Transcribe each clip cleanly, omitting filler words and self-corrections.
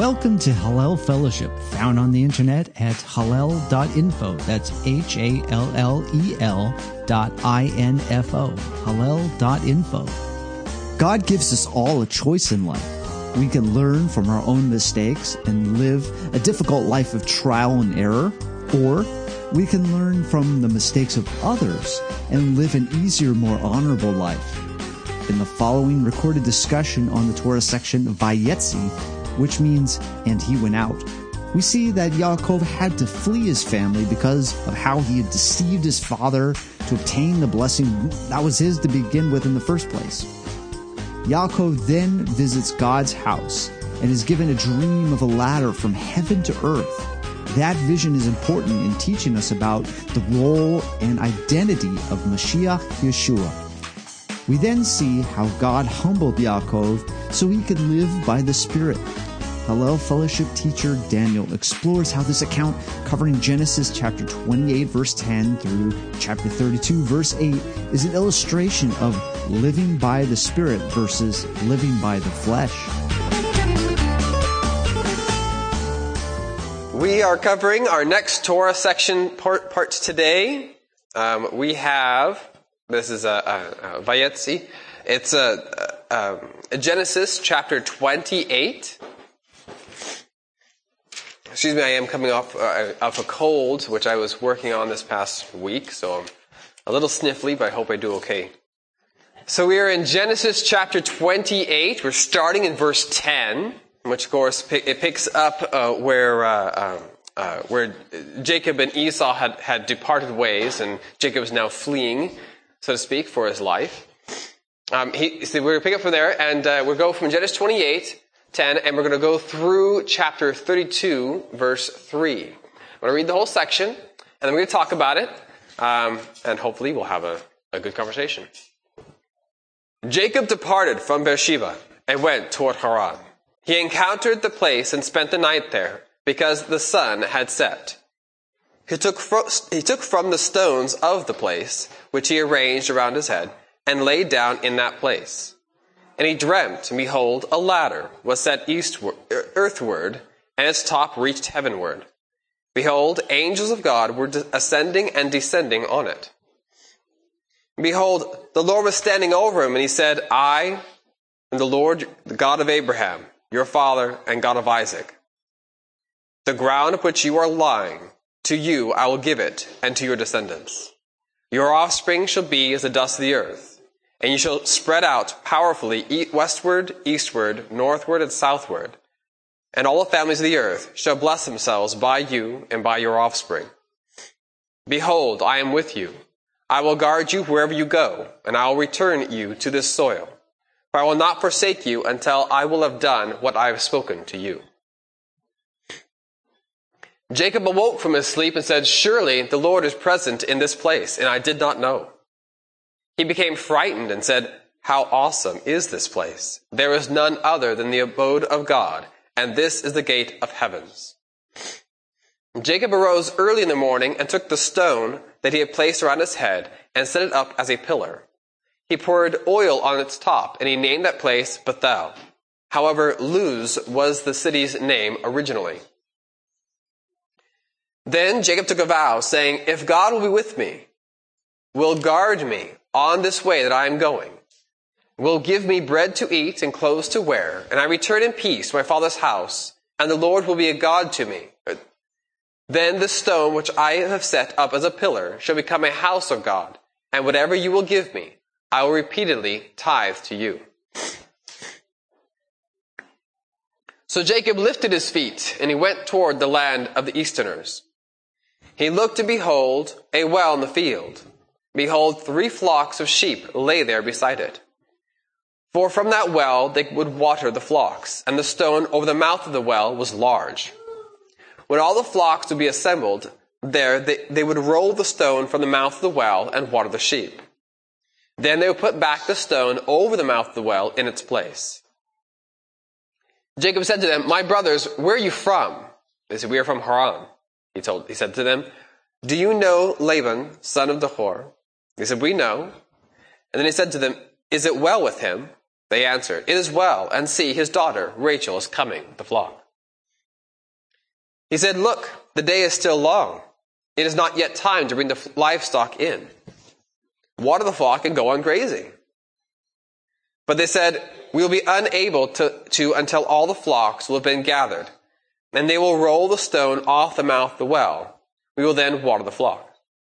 Welcome to Hallel Fellowship, found on the internet at hallel.info. That's HALLEL.INFO. Hallel.info. God gives us all a choice in life. We can learn from our own mistakes and live a difficult life of trial and error, or we can learn from the mistakes of others and live an easier, more honorable life. In the following recorded discussion on the Torah section of Vayetzi, which means, and he went out, we see that Yaakov had to flee his family because of how he had deceived his father to obtain the blessing that was his to begin with in the first place. Yaakov then visits God's house and is given a dream of a ladder from heaven to earth. That vision is important in teaching us about the role and identity of Mashiach Yeshua. We then see how God humbled Yaakov so he could live by the Spirit. Hallel Fellowship teacher Daniel explores how this account covering Genesis chapter 28 verse 10 through chapter 32 verse 8 is an illustration of living by the Spirit versus living by the flesh. We are covering our next Torah section parts today. This is Vayetzi. It's Genesis chapter 28. Excuse me, I am coming off of a cold, which I was working on this past week, so I'm a little sniffly, but I hope I do okay. So we are in Genesis chapter 28. We're starting in verse 10, which of course it picks up where Jacob and Esau had departed ways, and Jacob is now fleeing, so to speak, for his life. So we're going to pick up from there, and we'll go from Genesis 28, 10, and we're going to go through chapter 32, verse 3. I'm going to read the whole section, and then we're going to talk about it, and hopefully we'll have a good conversation. Jacob departed from Beersheba and went toward Haran. He encountered the place and spent the night there, because the sun had set. He took from the stones of the place, which he arranged around his head, and laid down in that place. And he dreamt, and behold, a ladder was set earthward, and its top reached heavenward. Behold, angels of God were ascending and descending on it. Behold, the Lord was standing over him, and he said, I am the Lord, the God of Abraham, your father, and God of Isaac. The ground upon which you are lying, to you I will give it, and to your descendants. Your offspring shall be as the dust of the earth, and you shall spread out powerfully westward, eastward, northward, and southward. And all the families of the earth shall bless themselves by you and by your offspring. Behold, I am with you. I will guard you wherever you go, and I will return you to this soil. For I will not forsake you until I will have done what I have spoken to you. Jacob awoke from his sleep and said, surely the Lord is present in this place, and I did not know. He became frightened and said, how awesome is this place? There is none other than the abode of God, and this is the gate of heavens. Jacob arose early in the morning and took the stone that he had placed around his head and set it up as a pillar. He poured oil on its top, and he named that place Bethel. However, Luz was the city's name originally. Then Jacob took a vow, saying, if God will be with me, will guard me on this way that I am going, will give me bread to eat and clothes to wear, and I return in peace to my father's house, and the Lord will be a God to me. Then the stone which I have set up as a pillar shall become a house of God, and whatever you will give me, I will repeatedly tithe to you. So Jacob lifted his feet, and he went toward the land of the Easterners. He looked, and behold, a well in the field. Behold, 3 flocks of sheep lay there beside it. For from that well they would water the flocks, and the stone over the mouth of the well was large. When all the flocks would be assembled there, they would roll the stone from the mouth of the well and water the sheep. Then they would put back the stone over the mouth of the well in its place. Jacob said to them, my brothers, where are you from? They said, we are from Haran. He said to them, do you know Laban, son of Dechor? They said, we know. And then he said to them, is it well with him? They answered, it is well, and see, his daughter, Rachel, is coming with the flock. He said, "Look, the day is still long. It is not yet time to bring the livestock in. Water the flock and go on grazing." But they said, "We will be unable to until all the flocks will have been gathered, and they will roll the stone off the mouth of the well. We will then water the flock."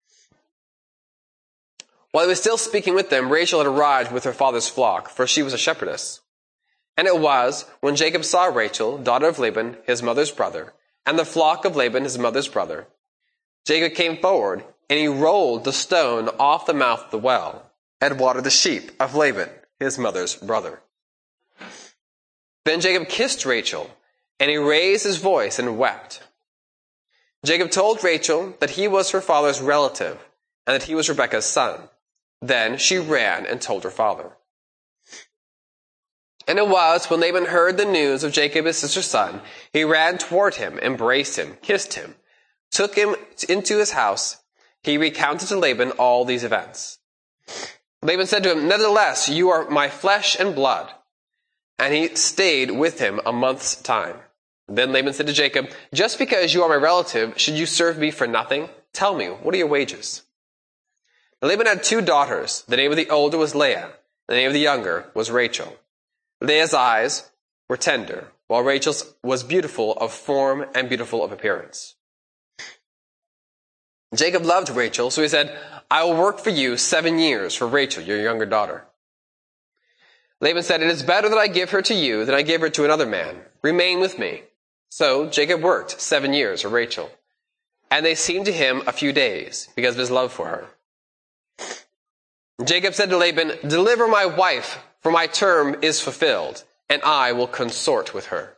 While he was still speaking with them, Rachel had arrived with her father's flock, for she was a shepherdess. And it was, when Jacob saw Rachel, daughter of Laban, his mother's brother, and the flock of Laban, his mother's brother, Jacob came forward, and he rolled the stone off the mouth of the well, and watered the sheep of Laban, his mother's brother. Then Jacob kissed Rachel, and he raised his voice and wept. Jacob told Rachel that he was her father's relative, and that he was Rebekah's son. Then she ran and told her father. And it was, when Laban heard the news of Jacob his sister's son, he ran toward him, embraced him, kissed him, took him into his house. He recounted to Laban all these events. Laban said to him, "Nevertheless, you are my flesh and blood." And he stayed with him a month's time. Then Laban said to Jacob, "Just because you are my relative, should you serve me for nothing? Tell me, what are your wages?" Now Laban had 2 daughters. The name of the older was Leah. The name of the younger was Rachel. Leah's eyes were tender, while Rachel's was beautiful of form and beautiful of appearance. Jacob loved Rachel, so he said, "I will work for you 7 years for Rachel, your younger daughter." Laban said, "It is better that I give her to you than I give her to another man. Remain with me." So Jacob worked 7 years for Rachel, and they seemed to him a few days because of his love for her. Jacob said to Laban, "Deliver my wife, for my term is fulfilled, and I will consort with her."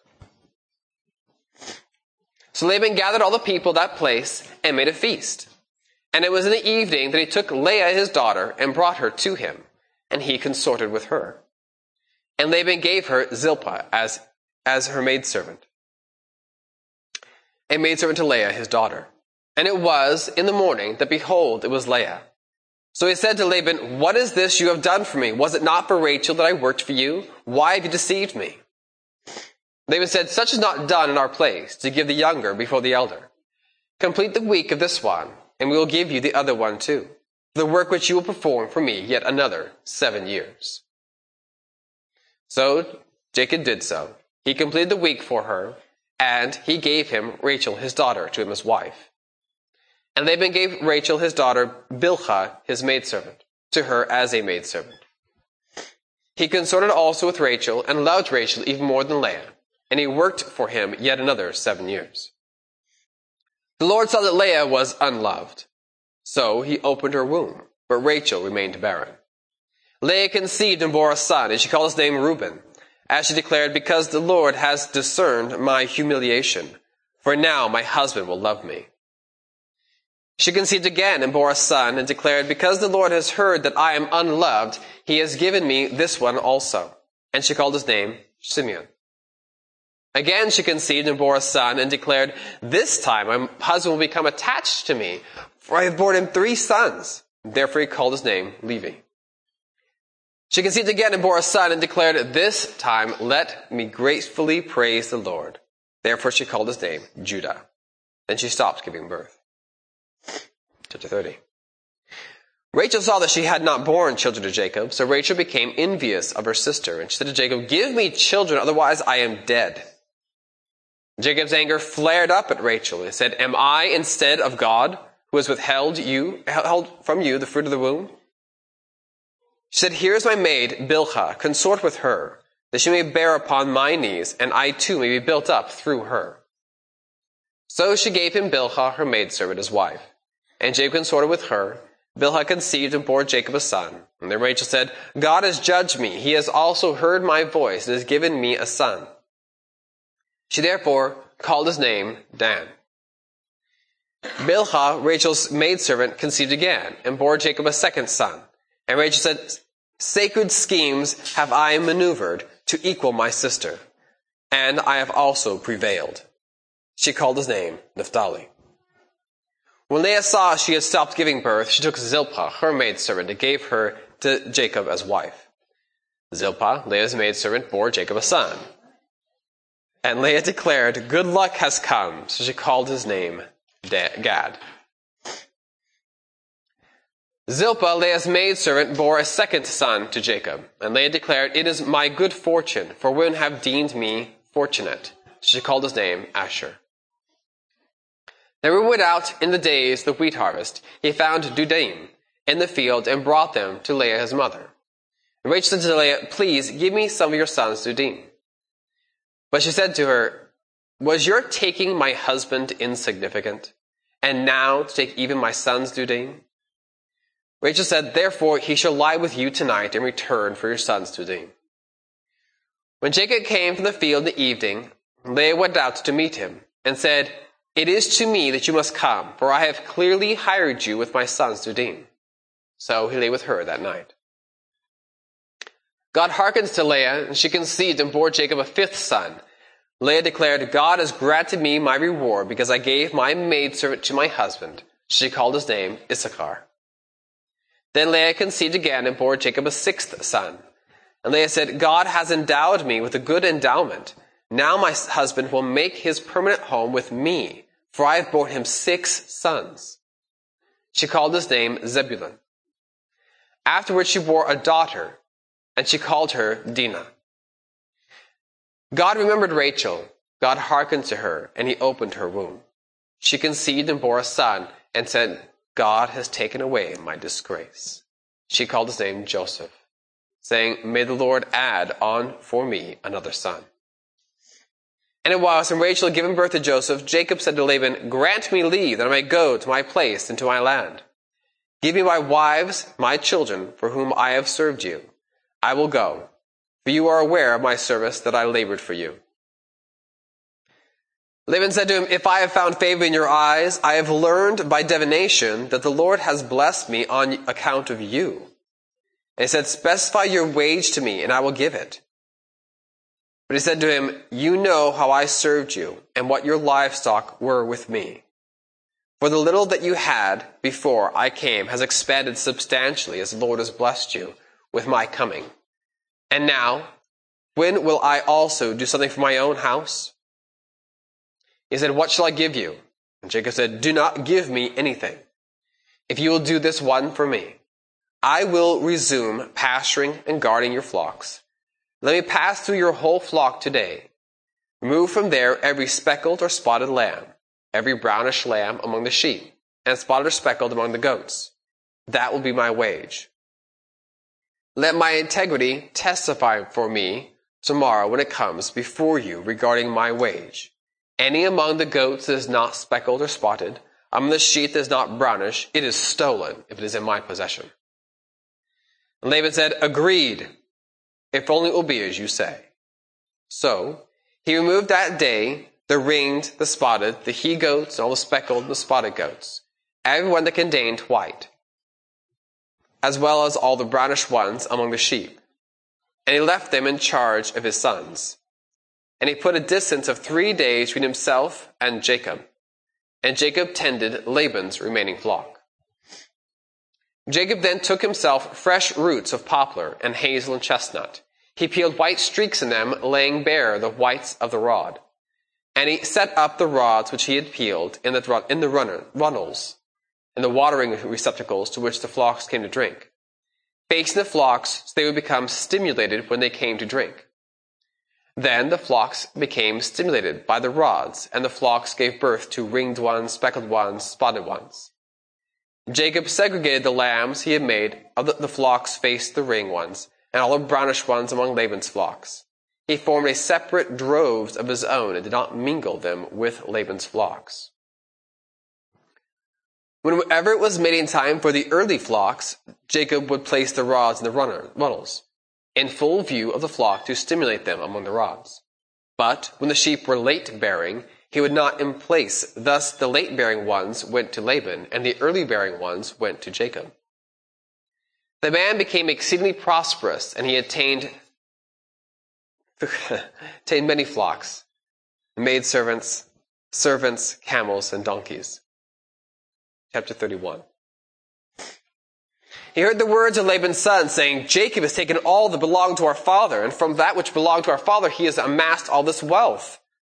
So Laban gathered all the people of that place and made a feast. And it was in the evening that he took Leah his daughter and brought her to him, and he consorted with her. And Laban gave her Zilpah as her maidservant, a maidservant to Leah his daughter. And it was in the morning that, behold, it was Leah. So he said to Laban, "What is this you have done for me? Was it not for Rachel that I worked for you? Why have you deceived me?" Laban said, "Such is not done in our place, to give the younger before the elder. Complete the week of this one, and we will give you the other one too, for the work which you will perform for me yet another 7 years." So Jacob did so. He completed the week for her, and he gave him Rachel his daughter to him as wife. And Laban gave Rachel his daughter Bilhah his maidservant to her as a maidservant. He consorted also with Rachel and loved Rachel even more than Leah, and he worked for him yet another 7 years. The Lord saw that Leah was unloved, so he opened her womb, but Rachel remained barren. Leah conceived and bore a son, and she called his name Reuben, as she declared, "Because the Lord has discerned my humiliation, for now my husband will love me." She conceived again and bore a son, and declared, "Because the Lord has heard that I am unloved, he has given me this one also." And she called his name Simeon. Again she conceived and bore a son, and declared, "This time my husband will become attached to me, for I have borne him 3 sons. Therefore he called his name Levi. She conceived again and bore a son, and declared, "This time let me gratefully praise the Lord." Therefore she called his name Judah. Then she stopped giving birth. Chapter 30. Rachel saw that she had not borne children to Jacob, so Rachel became envious of her sister, and she said to Jacob, "Give me children, otherwise I am dead." Jacob's anger flared up at Rachel, and said, "Am I instead of God, who has held from you the fruit of the womb?" She said, "Here is my maid Bilhah, consort with her, that she may bear upon my knees, and I too may be built up through her." So she gave him Bilhah, her maidservant, as wife. And Jacob consorted with her. Bilhah conceived and bore Jacob a son. And then Rachel said, "God has judged me. He has also heard my voice and has given me a son." She therefore called his name Dan. Bilhah, Rachel's maidservant, conceived again and bore Jacob a second son. And Rachel said, "Sacred schemes have I maneuvered to equal my sister, and I have also prevailed." She called his name Naphtali. When Leah saw she had stopped giving birth, she took Zilpah, her maidservant, and gave her to Jacob as wife. Zilpah, Leah's maidservant, bore Jacob a son. And Leah declared, "Good luck has come." So she called his name Gad. Zilpah, Leah's maidservant, bore a second son to Jacob. And Leah declared, "It is my good fortune, for women have deemed me fortunate." So she called his name Asher. They went out in the days of the wheat harvest. He found dudaim in the field and brought them to Leah his mother. And Rachel said to Leah, "Please give me some of your son's dudaim." But she said to her, "Was your taking my husband insignificant? And now to take even my son's dudaim?" Rachel said, "Therefore he shall lie with you tonight in return for your son's dudaim." When Jacob came from the field in the evening, Leah went out to meet him and said, "It is to me that you must come, for I have clearly hired you with my son's dudaim." So he lay with her that night. God hearkened to Leah, and she conceived and bore Jacob a fifth son. Leah declared, "God has granted me my reward because I gave my maidservant to my husband." She called his name Issachar. Then Leah conceived again and bore Jacob a sixth son. And Leah said, "God has endowed me with a good endowment. Now my husband will make his permanent home with me, for I have borne him 6 sons." She called his name Zebulun. Afterwards she bore a daughter, and she called her Dinah. God remembered Rachel. God hearkened to her, and he opened her womb. She conceived and bore a son, and said, "God has taken away my disgrace." She called his name Joseph, saying, "May the Lord add on for me another son." And it was, when Rachel had given birth to Joseph, Jacob said to Laban, "Grant me leave that I may go to my place and to my land. Give me my wives, my children, for whom I have served you. I will go, for you are aware of my service that I labored for you." Laban said to him, "If I have found favor in your eyes, I have learned by divination that the Lord has blessed me on account of you." And he said, "Specify your wage to me, and I will give it." But he said to him, "You know how I served you, and what your livestock were with me. For the little that you had before I came has expanded substantially, as the Lord has blessed you with my coming. And now, when will I also do something for my own house?" He said, "What shall I give you?" And Jacob said, "Do not give me anything. If you will do this one for me, I will resume pasturing and guarding your flocks. Let me pass through your whole flock today. Remove from there every speckled or spotted lamb, every brownish lamb among the sheep, and spotted or speckled among the goats. That will be my wage. Let my integrity testify for me tomorrow when it comes before you regarding my wage. Any among the goats that is not speckled or spotted, among the sheep that is not brownish, it is stolen if it is in my possession." And Laban said, "Agreed, if only it will be as you say." So he removed that day the ringed, the spotted, the he-goats, and all the speckled and the spotted goats, every one that contained white, as well as all the brownish ones among the sheep. And he left them in charge of his sons. And he put a distance of 3 days between himself and Jacob. And Jacob tended Laban's remaining flock. Jacob then took himself fresh roots of poplar and hazel and chestnut. He peeled white streaks in them, laying bare the whites of the rod. And he set up the rods which he had peeled in the runnels, and the watering receptacles to which the flocks came to drink, facing the flocks so they would become stimulated when they came to drink. Then the flocks became stimulated by the rods, and the flocks gave birth to ringed ones, speckled ones, spotted ones. Jacob segregated the lambs he had made of the flocks faced the ringed ones, and all the brownish ones among Laban's flocks. He formed a separate droves of his own and did not mingle them with Laban's flocks. Whenever it was mating time for the early flocks, Jacob would place the rods in the runnels, in full view of the flock to stimulate them among the rods. But when the sheep were late-bearing, he would not in place. Thus the late-bearing ones went to Laban, and the early-bearing ones went to Jacob. The man became exceedingly prosperous, and he attained many flocks, maidservants, servants, camels, and donkeys. Chapter 31. He heard the words of Laban's son, saying, "Jacob has taken all that belonged to our father, and from that which belonged to our father he has amassed all this wealth.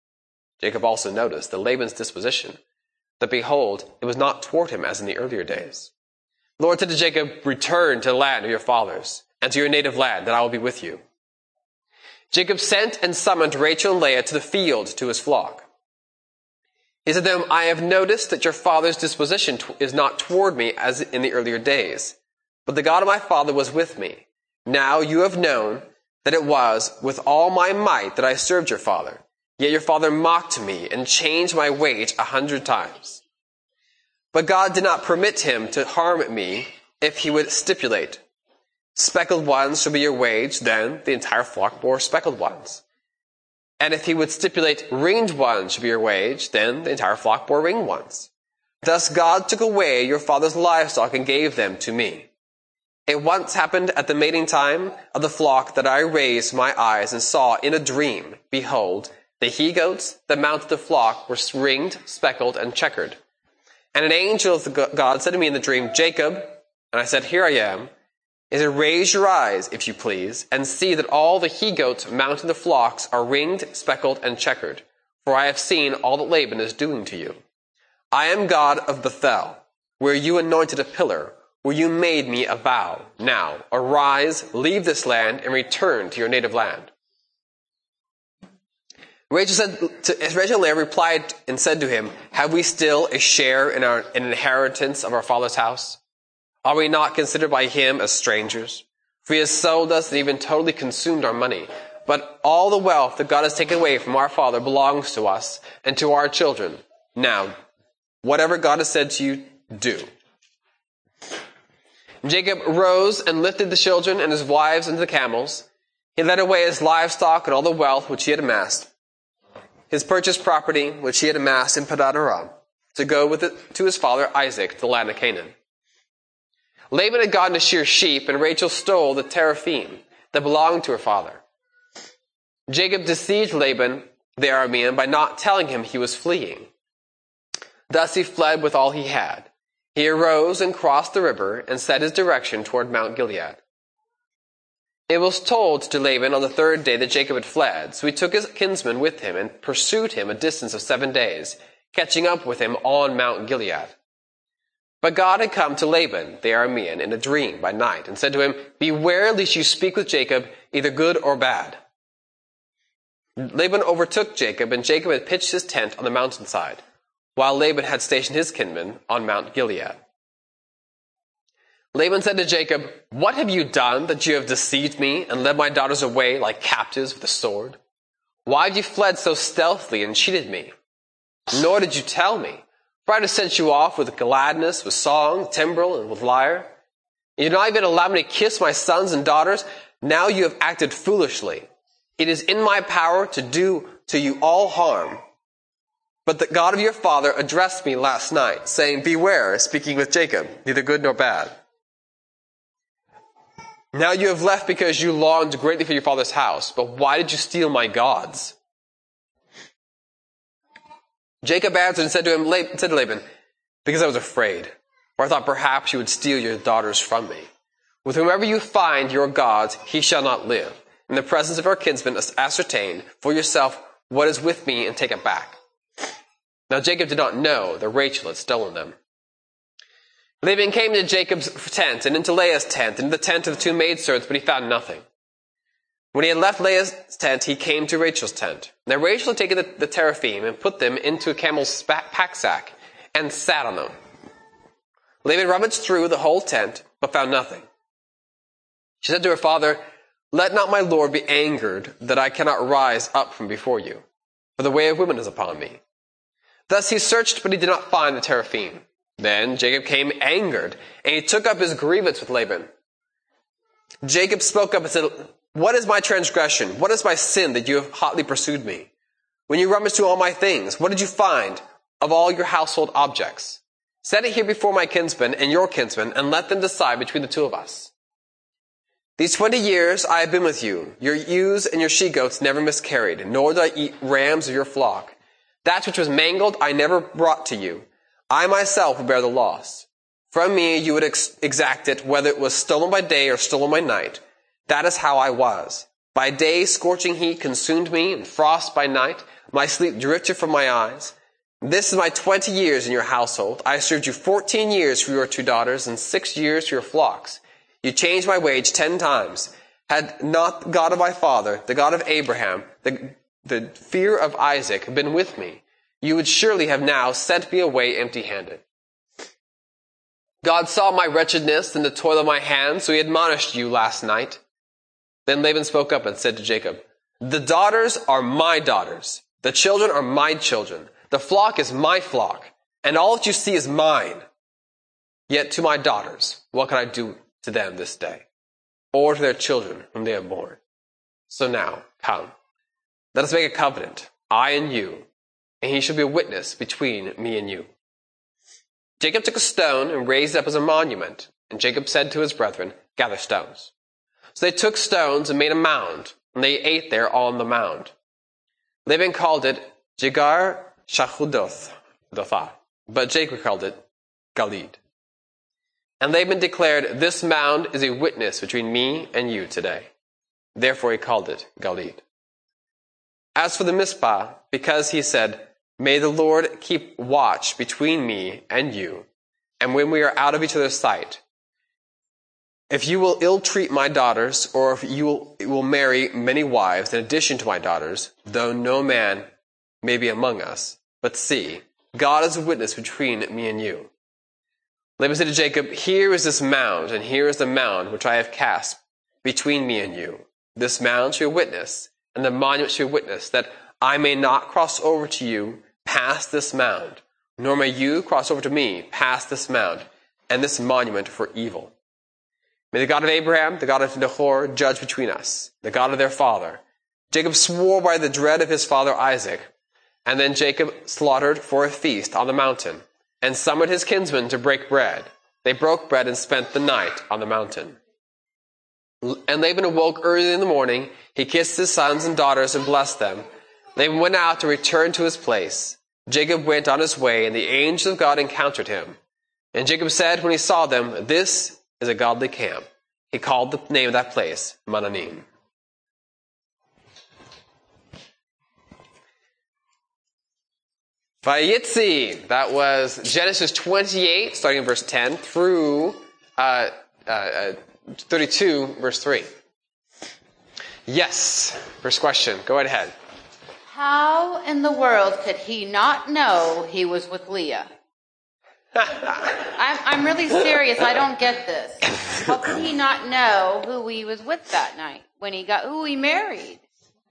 Jacob also noticed that Laban's disposition, that behold, it was not toward him as in the earlier days. The Lord said to Jacob, return to the land of your fathers, and to your native land, that I will be with you. Jacob sent and summoned Rachel and Leah to the field to his flock. He said to them, I have noticed that your father's disposition is not toward me as in the earlier days, but the God of my father was with me. Now you have known that it was with all my might that I served your father. Yet your father mocked me and changed my wage 100 times. But God did not permit him to harm me if he would stipulate, speckled ones shall be your wage, then the entire flock bore speckled ones. And if he would stipulate ringed ones shall be your wage, then the entire flock bore ringed ones. Thus God took away your father's livestock and gave them to me. It once happened at the mating time of the flock that I raised my eyes and saw in a dream, behold, the he-goats that mounted the flock were ringed, speckled, and checkered. And an angel of God said to me in the dream, Jacob, and I said, here I am. He said, raise your eyes, if you please, and see that all the he-goats mounting the flocks are ringed, speckled, and checkered. For I have seen all that Laban is doing to you. I am God of Bethel, where you anointed a pillar, where you made me a vow. Now, arise, leave this land, and return to your native land. Rachel and Leah replied and said to him, have we still a share in an inheritance of our father's house? Are we not considered by him as strangers? For he has sold us and even totally consumed our money. But all the wealth that God has taken away from our father belongs to us and to our children. Now, whatever God has said to you, do. Jacob rose and lifted the children and his wives into the camels. He led away his livestock and all the wealth which he had amassed, his purchased property which he had amassed in Padan Aram, to go with it to his father Isaac to the land of Canaan. Laban had gone to shear sheep, and Rachel stole the teraphim that belonged to her father. Jacob deceived Laban the Aramean by not telling him he was fleeing. Thus he fled with all he had. He arose and crossed the river and set his direction toward Mount Gilead. It was told to Laban on the third day that Jacob had fled, so he took his kinsman with him and pursued him a distance of 7 days, catching up with him on Mount Gilead. But God had come to Laban the Aramean in a dream by night and said to him, beware lest you speak with Jacob, either good or bad. Laban overtook Jacob, and Jacob had pitched his tent on the mountainside, while Laban had stationed his kinsman on Mount Gilead. Laban said to Jacob, what have you done that you have deceived me and led my daughters away like captives with a sword? Why have you fled so stealthily and cheated me? Nor did you tell me. For I had sent you off with gladness, with song, timbrel, and with lyre. You did not even allow me to kiss my sons and daughters. Now you have acted foolishly. It is in my power to do to you all harm. But the God of your father addressed me last night, saying, beware, speaking with Jacob, neither good nor bad. Now you have left because you longed greatly for your father's house. But why did you steal my gods? Jacob answered and said to Laban, because I was afraid, for I thought perhaps you would steal your daughters from me. With whomever you find your gods, he shall not live. In the presence of our kinsmen, ascertain for yourself what is with me and take it back. Now Jacob did not know that Rachel had stolen them. Laban came into Jacob's tent and into Leah's tent and into the tent of the 2 maidservants, but he found nothing. When he had left Leah's tent, he came to Rachel's tent. Now Rachel had taken the teraphim and put them into a camel's pack sack and sat on them. Laban rummaged through the whole tent, but found nothing. She said to her father, let not my lord be angered that I cannot rise up from before you, for the way of women is upon me. Thus he searched, but he did not find the teraphim. Then Jacob came angered, and he took up his grievance with Laban. Jacob spoke up and said, what is my transgression? What is my sin that you have hotly pursued me? When you rummaged through all my things, what did you find of all your household objects? Set it here before my kinsmen and your kinsmen, and let them decide between the 2 of us. These 20 years I have been with you. Your ewes and your she-goats never miscarried, nor did I eat rams of your flock. That which was mangled I never brought to you. I myself will bear the loss. From me you would exact it, whether it was stolen by day or stolen by night. That is how I was. By day, scorching heat consumed me, and frost by night. My sleep drifted from my eyes. This is my 20 years in your household. I served you 14 years for your 2 daughters, and 6 years for your flocks. You changed my wage 10 times. Had not the God of my father, the God of Abraham, the fear of Isaac been with me, you would surely have now sent me away empty-handed. God saw my wretchedness and the toil of my hands, so he admonished you last night. Then Laban spoke up and said to Jacob, the daughters are my daughters. The children are my children. The flock is my flock. And all that you see is mine. Yet to my daughters, what can I do to them this day? Or to their children whom they have borne? So now, come. Let us make a covenant, I and you, and he shall be a witness between me and you. Jacob took a stone and raised it up as a monument. And Jacob said to his brethren, gather stones. So they took stones and made a mound, and they ate there on the mound. Laban called it Jegar Shachudoth, but Jacob called it Galid. And Laban declared, this mound is a witness between me and you today. Therefore he called it Galid. As for the Mizpah, because he said, may the Lord keep watch between me and you, and when we are out of each other's sight, if you will ill-treat my daughters, or if you will marry many wives in addition to my daughters, though no man may be among us, but see, God is a witness between me and you. Laban said to Jacob, here is this mound, and here is the mound which I have cast between me and you. This mound shall be a witness, and the monument shall be a witness, that I may not cross over to you past this mound, nor may you cross over to me past this mound, and this monument for evil. May the God of Abraham, the God of Nahor, judge between us, the God of their father. Jacob swore by the dread of his father Isaac, and then Jacob slaughtered for a feast on the mountain, and summoned his kinsmen to break bread. They broke bread and spent the night on the mountain. And Laban awoke early in the morning. He kissed his sons and daughters and blessed them. Laban went out to return to his place. Jacob went on his way, and the angel of God encountered him. And Jacob said when he saw them, this is a godly camp. He called the name of that place Mananim. Vayitzi, that was Genesis 28, starting in verse 10, through 32, verse 3. Yes, first question. Go right ahead. How in the world could he not know he was with Leah? I'm really serious. I don't get this. How could he not know who he was with that night when who he married?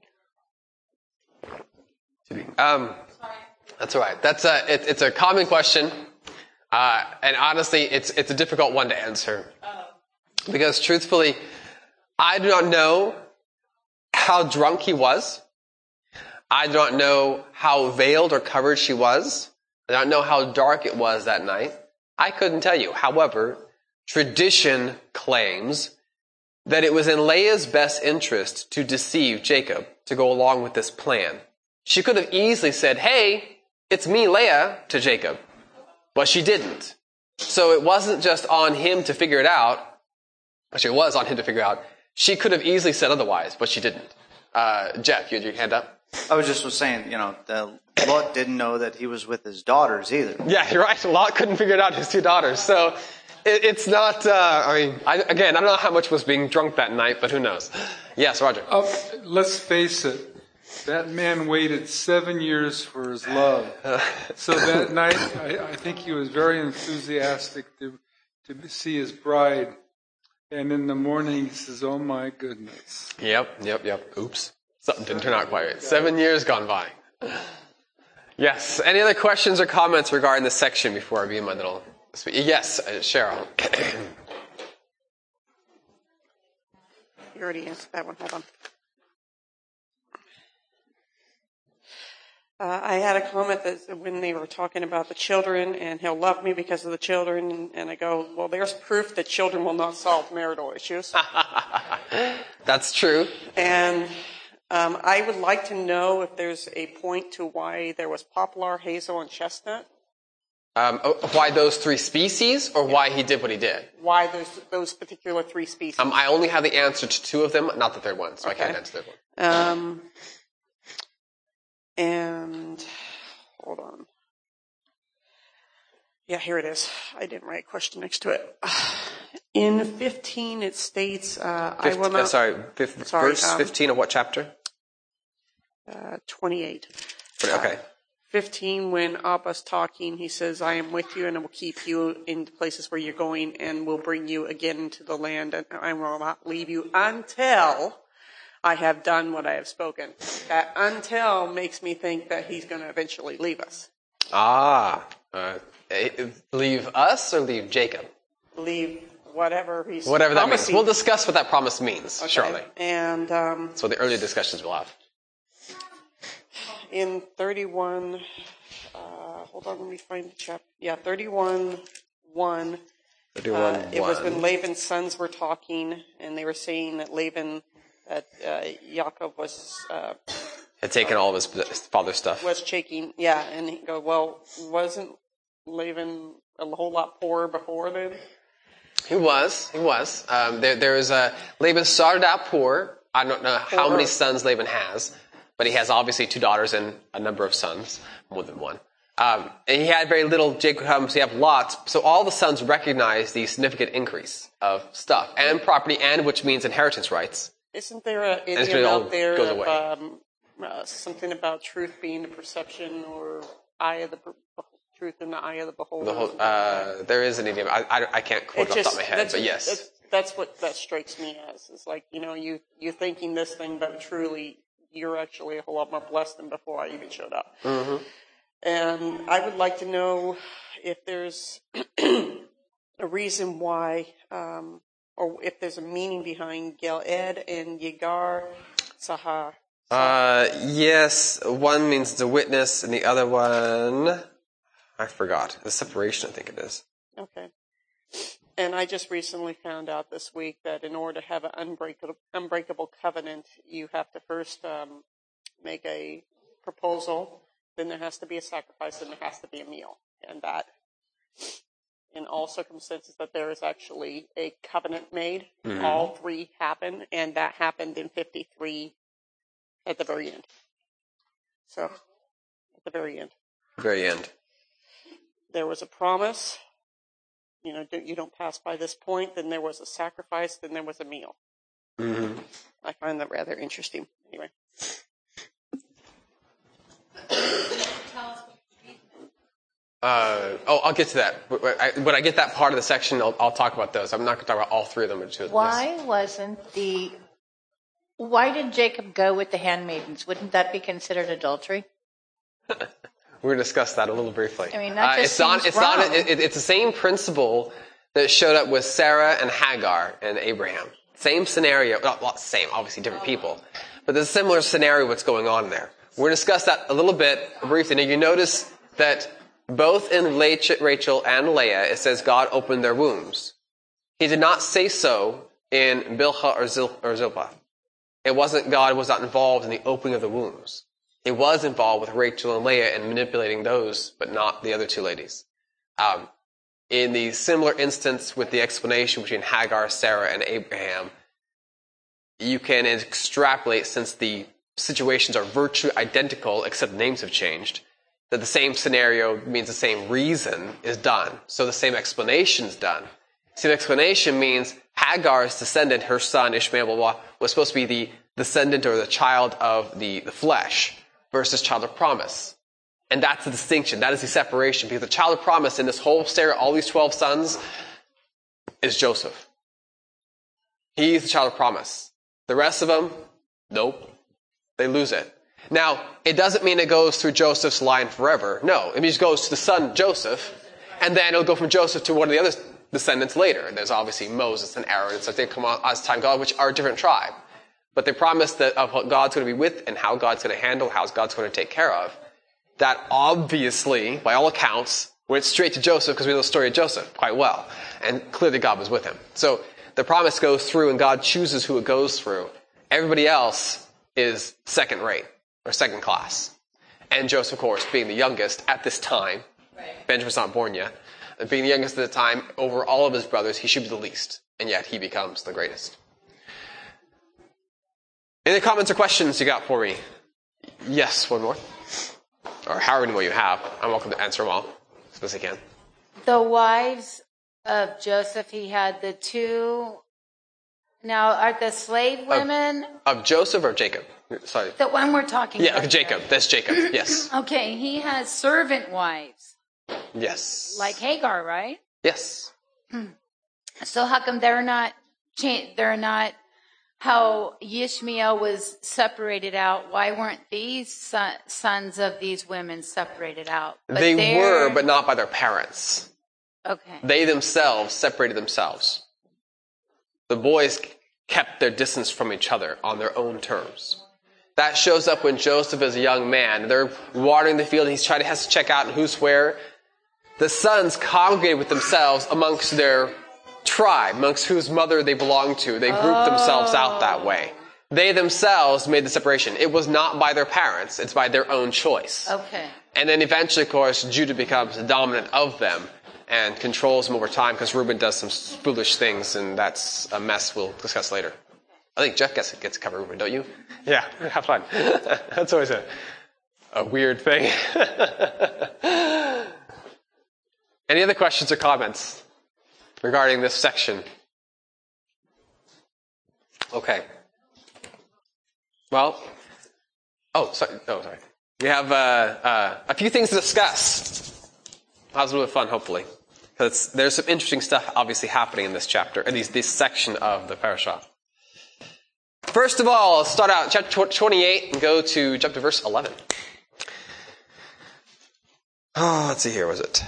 That's all right. It's a common question, and honestly, it's a difficult one to answer because, truthfully, I do not know how drunk he was. I do not know how veiled or covered she was. I don't know how dark it was that night. I couldn't tell you. However, tradition claims that it was in Leah's best interest to deceive Jacob to go along with this plan. She could have easily said, hey, it's me, Leah, to Jacob. But she didn't. So it wasn't just on him to figure it out. Actually, it was on him to figure out. She could have easily said otherwise, but she didn't. Jeff, you had your hand up? I was just saying, Lot didn't know that he was with his daughters either. Yeah, you're right. Lot couldn't figure it out, his 2 daughters. So it's not, I don't know how much was being drunk that night, but who knows. Yes, Roger. Let's face it. That man waited 7 years for his love. So that night, I think he was very enthusiastic to see his bride. And in the morning, he says, oh my goodness. Yep. Oops. Something didn't turn out quite right. 7 years gone by. Yes. Any other questions or comments regarding this section before I begin my little speech? Yes, Cheryl. You already answered that one. Hold on. I had a comment that when they were talking about the children and he'll love me because of the children, and I go, well, there's proof that children will not solve marital issues. That's true. And I would like to know if there's a point to why there was poplar, hazel, and chestnut. Why those three species, or why he did what he did? Why those particular three species? I only have the answer to two of them, not the third one, so okay. I can't answer the third one. And hold on. Yeah, here it is. I didn't write a question next to it. In 15, it states, I will not... verse 15 of what chapter? 28. Okay. 15, when Abba's talking, he says, I am with you and I will keep you in the places where you're going and will bring you again to the land, and I will not leave you until I have done what I have spoken. That until makes me think that he's going to eventually leave us. Leave us or leave Jacob? Leave whatever he's Whatever that promising. means. We'll discuss what that promise means shortly. And so the earlier discussions we'll have. In 31, hold on, let me find the chapter. Yeah, 31:1. It was when Laban's sons were talking, and they were saying that Yaakov was had taken all of his father's stuff. Was shaking, yeah, and he go, well, wasn't Laban a whole lot poorer before then? He was. There was Laban started out poor. I don't know how many sons Laban has, but he has obviously 2 daughters and a number of sons, more than one. And he had very little. Jacob comes, he have lots. So all the sons recognize the significant increase of stuff and property, and which means inheritance rights. Isn't there an idiom out there of something about truth being the perception, or truth in the eye of the beholder? There is an idiom. I can't quote it off the top of my head, but yes. That's what that strikes me as. It's like, you're thinking this thing, but truly you're actually a whole lot more blessed than before I even showed up. Mm-hmm. And I would like to know if there's a reason why, or if there's a meaning behind Gil'ed and Yegar Sahar. Yes, one means the witness, and the other one, I forgot. The separation, I think it is. Okay. And I just recently found out this week that in order to have an unbreakable covenant, you have to first make a proposal, then there has to be a sacrifice, and there has to be a meal. And that, in all circumstances, that there is actually a covenant made. Mm-hmm. All three happen, and that happened in 53 at the very end. So, at the very end. Very end. There was a promise. You don't pass by this point. Then there was a sacrifice. Then there was a meal. Mm-hmm. I find that rather interesting. Anyway. I'll get to that. When I get that part of the section, I'll talk about those. I'm not going to talk about all three of them. Why did Jacob go with the handmaidens? Wouldn't that be considered adultery? We're going to discuss that a little briefly. I mean, that just seems wrong. It's the same principle that showed up with Sarah and Hagar and Abraham. Same scenario. Not same, obviously different people. But there's a similar scenario what's going on there. We're going to discuss that a little bit briefly. Now, you notice that both in Rachel and Leah, it says God opened their wombs. He did not say so in Bilhah or Zilpah. It wasn't God was not involved in the opening of the wombs. He was involved with Rachel and Leah in manipulating those, but not the other two ladies. In the similar instance with the explanation between Hagar, Sarah, and Abraham, you can extrapolate, since the situations are virtually identical except the names have changed, that the same scenario means the same reason is done. So the same explanation is done. Same explanation means Hagar's descendant, her son Ishmael, was supposed to be the descendant or the child of the flesh versus child of promise. And that's the distinction. That is the separation. Because the child of promise in this whole Sarah, all these 12 sons, is Joseph. He's the child of promise. The rest of them, nope. They lose it. Now, it doesn't mean it goes through Joseph's line forever. No, it means it goes to the son Joseph, and then it'll go from Joseph to one of the other descendants later. There's obviously Moses and Aaron and stuff. They come out as time God, which are a different tribe. But they promise that of what God's going to be with and how God's going to handle, how God's going to take care of. That obviously, by all accounts, went straight to Joseph because we know the story of Joseph quite well. And clearly God was with him. So the promise goes through and God chooses who it goes through. Everybody else is second rate or second class. And Joseph, of course, being the youngest at this time, Benjamin's not born yet. And being the youngest at the time, over all of his brothers, he should be the least. And yet he becomes the greatest. Any comments or questions you got for me? Yes, one more. Or however many more you have. I'm welcome to answer them all as best I can. The wives of Joseph, he had the two. Now, are the slave women? Of Joseph or Jacob? Sorry. The one we're talking about. Yeah, of Jacob. That's Jacob. Yes. Okay, he has servant wives. Yes. Like Hagar, right? Yes. So how come they're not how Ishmael was separated out? Why weren't these sons of these women separated out? They were, but not by their parents. Okay. They themselves separated themselves. The boys kept their distance from each other on their own terms. That shows up when Joseph is a young man. They're watering the field and has to check out who's where. The sons congregated with themselves amongst their tribe, amongst whose mother they belonged to. They grouped themselves out that way. They themselves made the separation. It was not by their parents. It's by their own choice. Okay. And then eventually, of course, Judah becomes the dominant of them and controls them over time because Reuben does some foolish things, and that's a mess we'll discuss later. I think Jeff gets to cover Reuben, don't you? Yeah, have fun. That's always a weird thing. Any other questions or comments regarding this section? Okay. Well, sorry. We have a few things to discuss. That was a little bit fun, hopefully. Because there's some interesting stuff obviously happening in this chapter, at least this section of the parashah. First of all, let's start out chapter 28 and go to jump to verse 11. Let's see here, was it?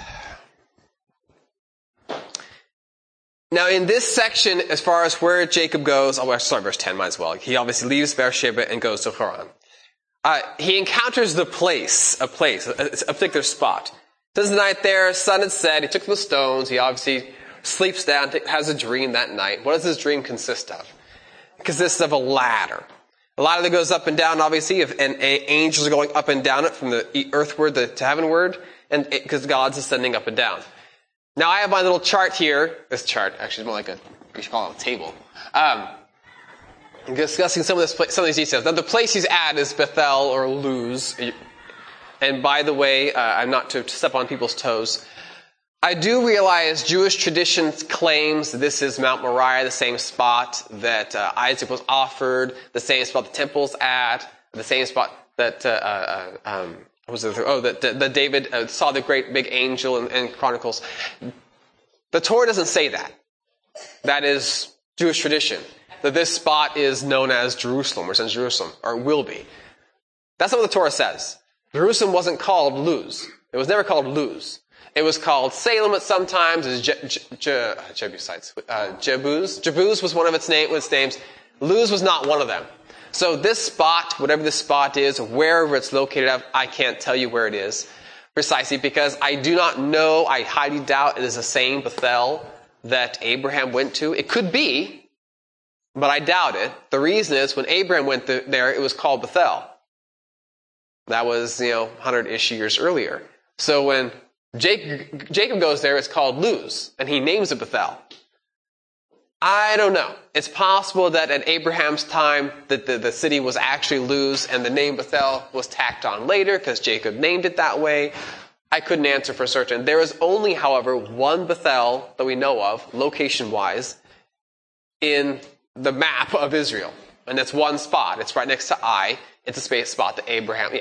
Now, in this section, as far as where Jacob goes, verse 10 might as well. He obviously leaves Beersheba and goes to Haran. He encounters a particular spot. Says the night there, sun had set, he took the stones, he obviously sleeps down, has a dream that night. What does his dream consist of? It consists of a ladder. A ladder that goes up and down, obviously, and angels are going up and down it from the earthward to heavenward, and because God's ascending up and down. Now, I have my little chart here. This chart, actually, is more like we should call it a table. Discussing some of these details. Now, the place he's at is Bethel or Luz. And by the way, I'm not to step on people's toes. I do realize Jewish tradition claims this is Mount Moriah, the same spot that Isaac was offered, the same spot the temple's at, the same spot that that David saw the great big angel in Chronicles. The Torah doesn't say that. That is Jewish tradition. That this spot is known as Jerusalem, or since Jerusalem, or will be. That's not what the Torah says. Jerusalem wasn't called Luz. It was never called Luz. It was called Salem at some times, as Jebusites. Jebus was one of its names. Luz was not one of them. So this spot, whatever this spot is, wherever it's located at, I can't tell you where it is precisely because I do not know. I highly doubt it is the same Bethel that Abraham went to. It could be, but I doubt it. The reason is when Abraham went there, it was called Bethel. That was, 100-ish years earlier. So when Jacob goes there, it's called Luz, and he names it Bethel. I don't know. It's possible that at Abraham's time, that the city was actually Luz, and the name Bethel was tacked on later because Jacob named it that way. I couldn't answer for certain. There is only, however, one Bethel that we know of, location-wise, in the map of Israel. And it's one spot. It's right next to Ai. It's a space spot that Abraham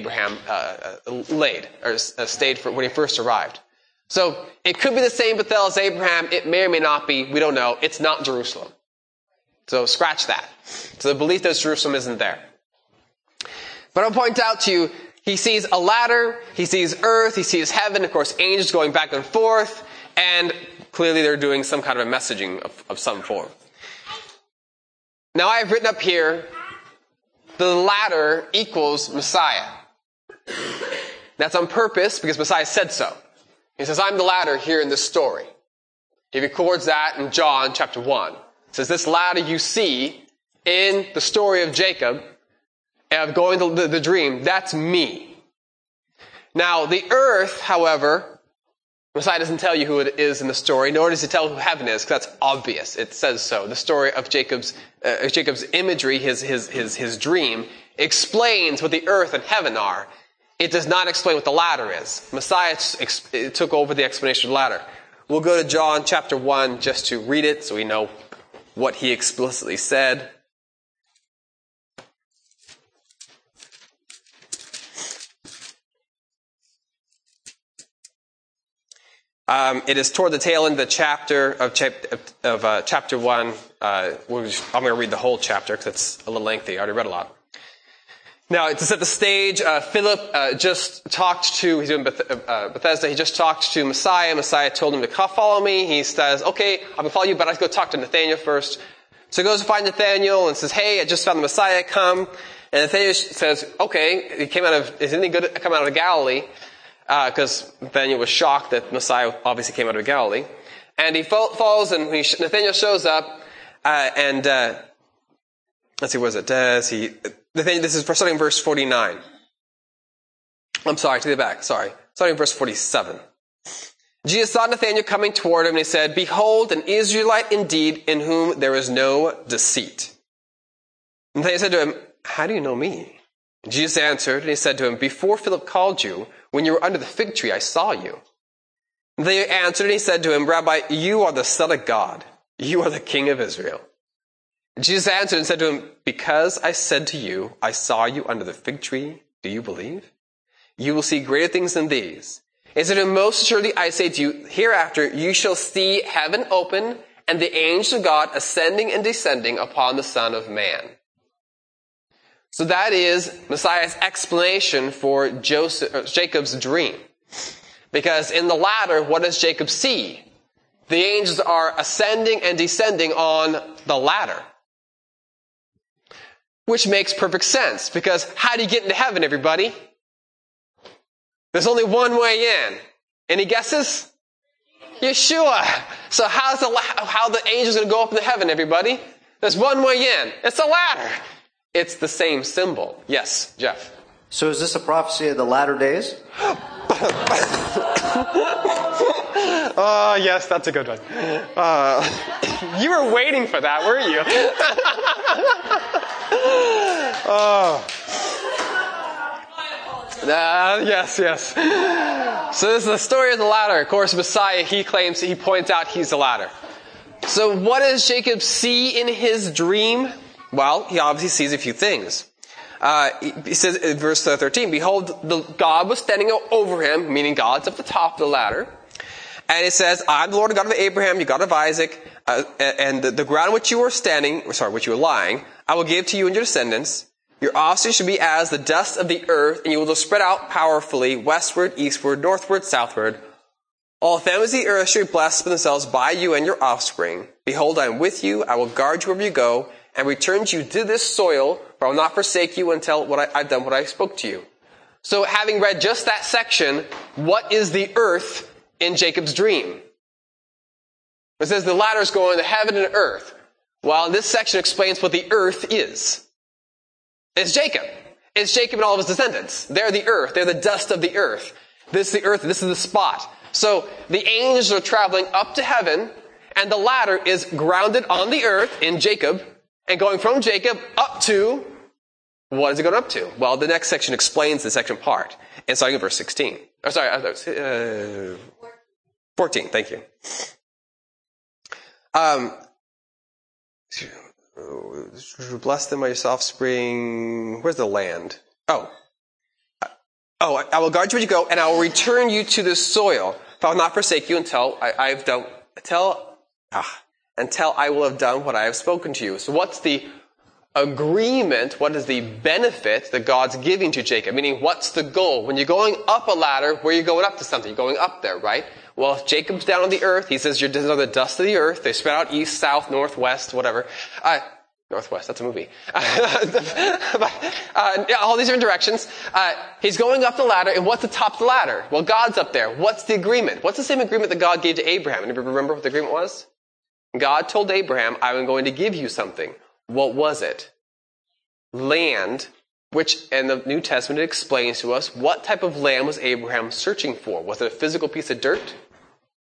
laid, or stayed for when he first arrived. So, it could be the same Bethel as Abraham. It may or may not be. We don't know. It's not Jerusalem. So, scratch that. So, the belief that Jerusalem isn't there. But I'll point out to you, he sees a ladder, he sees earth, he sees heaven, of course, angels going back and forth, and clearly they're doing some kind of a messaging of some form. Now, I have written up here, the ladder equals Messiah. That's on purpose because Messiah said so. He says, I'm the ladder here in this story. He records that in John chapter 1. It says, this ladder you see in the story of Jacob, of going to the dream, that's me. Now, the earth, however, Messiah doesn't tell you who it is in the story, nor does he tell who heaven is, because that's obvious. It says so. The story of Jacob's imagery, his dream, explains what the earth and heaven are. It does not explain what the ladder is. Messiah took over the explanation of the ladder. We'll go to John chapter 1 just to read it so we know what he explicitly said. It is toward the tail end of the chapter of chapter 1. I'm going to read the whole chapter because it's a little lengthy. I already read a lot. Now, to set the stage, Philip just talked to, he's doing Bethesda, he just talked to Messiah. Messiah told him to come follow me. He says, okay, I'm going to follow you, but I have to go talk to Nathanael first. So he goes to find Nathanael and says, hey, I just found the Messiah, come. And Nathanael says, okay, isn't he good to come out of Galilee? Because Nathanael was shocked that Messiah obviously came out of Galilee. And he falls, and Nathanael shows up, let's see, what is it? This is starting in verse 49. I'm sorry, take it back. Sorry. Starting in verse 47. Jesus saw Nathanael coming toward him, and he said, behold, an Israelite indeed, in whom there is no deceit. Nathanael said to him, how do you know me? Jesus answered, and he said to him, before Philip called you, when you were under the fig tree, I saw you. Nathanael answered, and he said to him, Rabbi, you are the Son of God. You are the King of Israel. Jesus answered and said to him, because I said to you, I saw you under the fig tree, do you believe? You will see greater things than these. He said to him, most assuredly I say to you, hereafter you shall see heaven open and the angels of God ascending and descending upon the Son of Man. So that is Messiah's explanation for Jacob's dream. Because in the ladder, what does Jacob see? The angels are ascending and descending on the ladder. Which makes perfect sense, because how do you get into heaven, everybody? There's only one way in. Any guesses? Yeshua. So how the angels going to go up into heaven, everybody? There's one way in. It's a ladder. It's the same symbol. Yes, Jeff. So is this a prophecy of the latter days? Yes, that's a good one. You were waiting for that, weren't you? Yes. So this is the story of the ladder. Of course, Messiah, he points out he's the ladder. So what does Jacob see in his dream? Well, he obviously sees a few things. He says in verse 13, behold, God was standing over him, meaning God's at the top of the ladder. And it says, I'm the Lord God of Abraham, you God of Isaac, and the ground on which you are lying, I will give to you and your descendants. Your offspring shall be as the dust of the earth, and you will spread out powerfully, westward, eastward, northward, southward. All families of the earth shall be blessed themselves by you and your offspring. Behold, I am with you, I will guard you wherever you go, and return you to this soil, for I will not forsake you until I've done what I spoke to you. So having read just that section, what is the earth in Jacob's dream? It says the ladder is going to heaven and earth. Well, this section explains what the earth is. It's Jacob. It's Jacob and all of his descendants. They're the earth. They're the dust of the earth. This is the earth. This is the spot. So the angels are traveling up to heaven, and the ladder is grounded on the earth in Jacob, and going from Jacob up to, what is it going up to? Well, the next section explains the second part. And starting in verse 16. 14, thank you. Bless them by your offspring. Where's the land? I will guard you where you go, and I will return you to this soil. For I will not forsake you until I will have done what I have spoken to you. So what's the agreement? What is the benefit that God's giving to Jacob? Meaning, what's the goal? When you're going up a ladder, where are you going up to something? You're going up there, right? Well, if Jacob's down on the earth, he says, you're the dust of the earth. They spread out east, south, north, west, whatever. Northwest, that's a movie. All these different directions. He's going up the ladder, and what's the top of the ladder? Well, God's up there. What's the agreement? What's the same agreement that God gave to Abraham? Anybody remember what the agreement was? God told Abraham, I'm going to give you something. What was it? Land, which in the New Testament it explains to us what type of land was Abraham searching for. Was it a physical piece of dirt?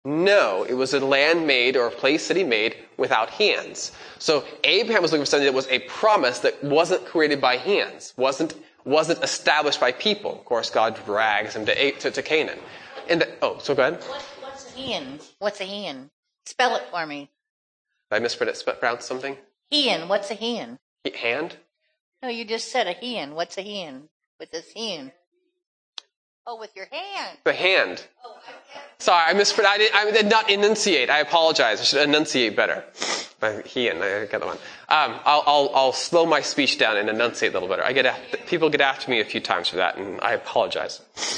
No, it was a land made or a place that he made without hands. So Abraham was looking for something that was a promise that wasn't created by hands, wasn't established by people. Of course, God drags him to Canaan. So go ahead. What's a hen? What's a hen? Spell it for me. Did I mispronounce something? Hen. What's a hen? Hand? No, you just said a hen. What's a hen? With this hen. Oh, with your hand. The hand. Sorry, I mispronounced. I did not enunciate. I apologize. I should enunciate better. Hen, I got the one. I'll slow my speech down and enunciate a little better. People get after me a few times for that, and I apologize.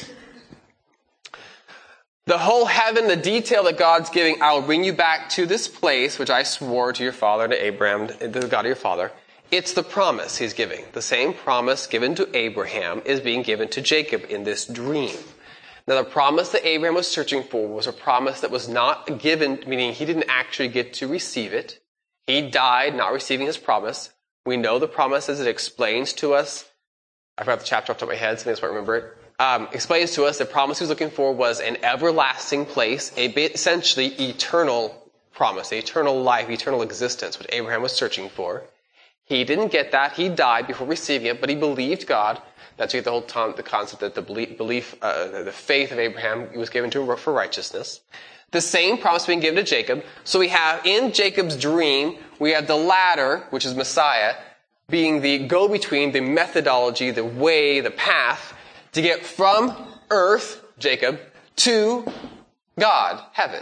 The whole heaven, the detail that God's giving, I will bring you back to this place which I swore to your father, to Abraham, the God of your father. It's the promise he's giving. The same promise given to Abraham is being given to Jacob in this dream. Now, the promise that Abraham was searching for was a promise that was not given, meaning he didn't actually get to receive it. He died not receiving his promise. We know the promise as it explains to us. I forgot the chapter off the top of my head, so I just won't remember it. Explains to us the promise he was looking for was an everlasting place, essentially eternal promise, eternal life, eternal existence, which Abraham was searching for. He didn't get that. He died before receiving it, but he believed God. That's the whole time, the concept that the faith of Abraham was given to him for righteousness. The same promise being given to Jacob. So we have in Jacob's dream, we have the ladder, which is Messiah, being the go-between, the methodology, the way, the path to get from earth, Jacob, to God, heaven.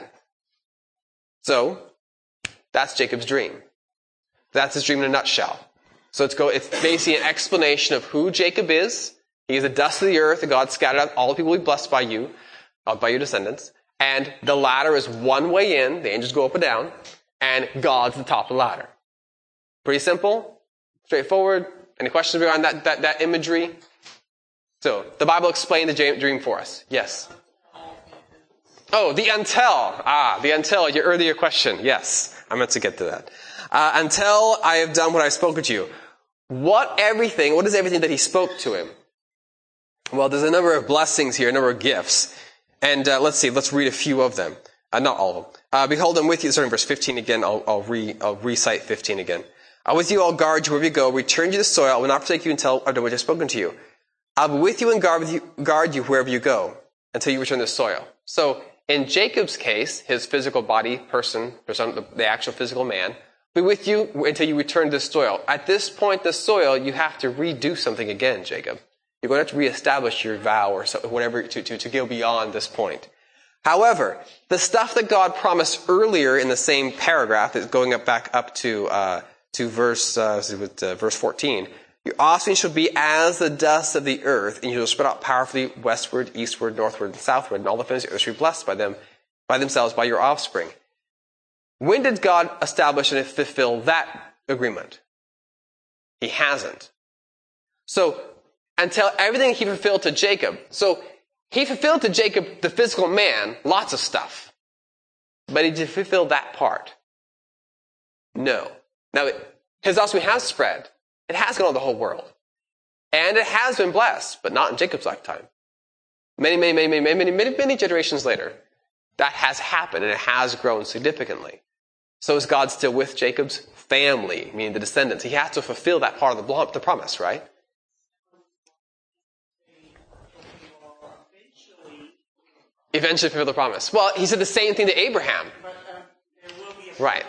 So that's Jacob's dream. That's his dream in a nutshell. So it's basically an explanation of who Jacob is. He is the dust of the earth, and God scattered out all the people will be blessed by you, by your descendants. And the ladder is one way in, the angels go up and down, and God's the top of the ladder. Pretty simple, straightforward. Any questions around that imagery? So, the Bible explained the dream for us. Yes? Oh, the until. The until, your earlier question. Yes, I meant to get to that. Until I have done what I've spoken to you. What is everything that he spoke to him? Well, there's a number of blessings here, a number of gifts. And let's read a few of them. Not all of them. Behold, I'm with you, starting verse 15 again. I'll recite 15 again. With you, I'll guard you wherever you go, return you to the soil. I will not forsake you until I've done what I've spoken to you. I'll be with you and guard you wherever you go, until you return to the soil. So, in Jacob's case, his physical body, the actual physical man, be with you until you return to the soil. At this point, the soil, you have to redo something again, Jacob. You're going to have to reestablish your vow or whatever to go beyond this point. However, the stuff that God promised earlier in the same paragraph, is going back up to verse 14. Your offspring shall be as the dust of the earth, and you shall spread out powerfully westward, eastward, northward, and southward, and all the families of the earth shall be blessed by themselves, by your offspring. When did God establish and fulfill that agreement? He hasn't. So, until everything he fulfilled to Jacob. So, he fulfilled to Jacob, the physical man, lots of stuff. But he did fulfill that part. No. Now, his offspring has spread. It has gone on the whole world. And it has been blessed, but not in Jacob's lifetime. Many generations later, that has happened, and it has grown significantly. So is God still with Jacob's family, meaning the descendants? He has to fulfill that part of the promise, right? Eventually fulfill the promise. Well, he said the same thing to Abraham. Right.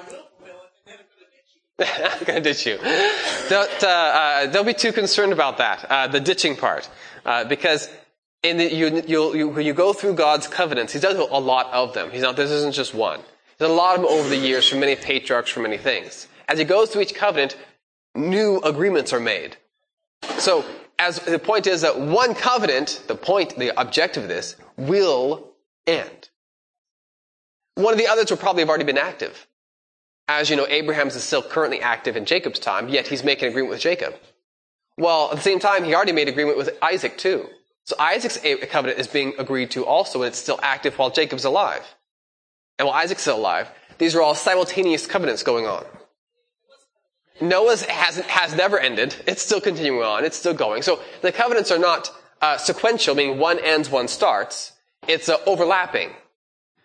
I'm going to ditch you. Don't be too concerned about that, the ditching part. Because when you go through God's covenants, He's done a lot of them. This isn't just one. There's a lot of them over the years from many patriarchs, from many things. As He goes through each covenant, new agreements are made. So, as the point is that one covenant, the objective of this, will end. One of the others will probably have already been active. As you know, Abraham's is still currently active in Jacob's time, yet he's making an agreement with Jacob. Well, at the same time, he already made an agreement with Isaac too. So Isaac's covenant is being agreed to also, and it's still active while Jacob's alive. And while Isaac's still alive, these are all simultaneous covenants going on. Noah's has never ended. It's still continuing on. It's still going. So the covenants are not sequential, meaning one ends, one starts. It's overlapping.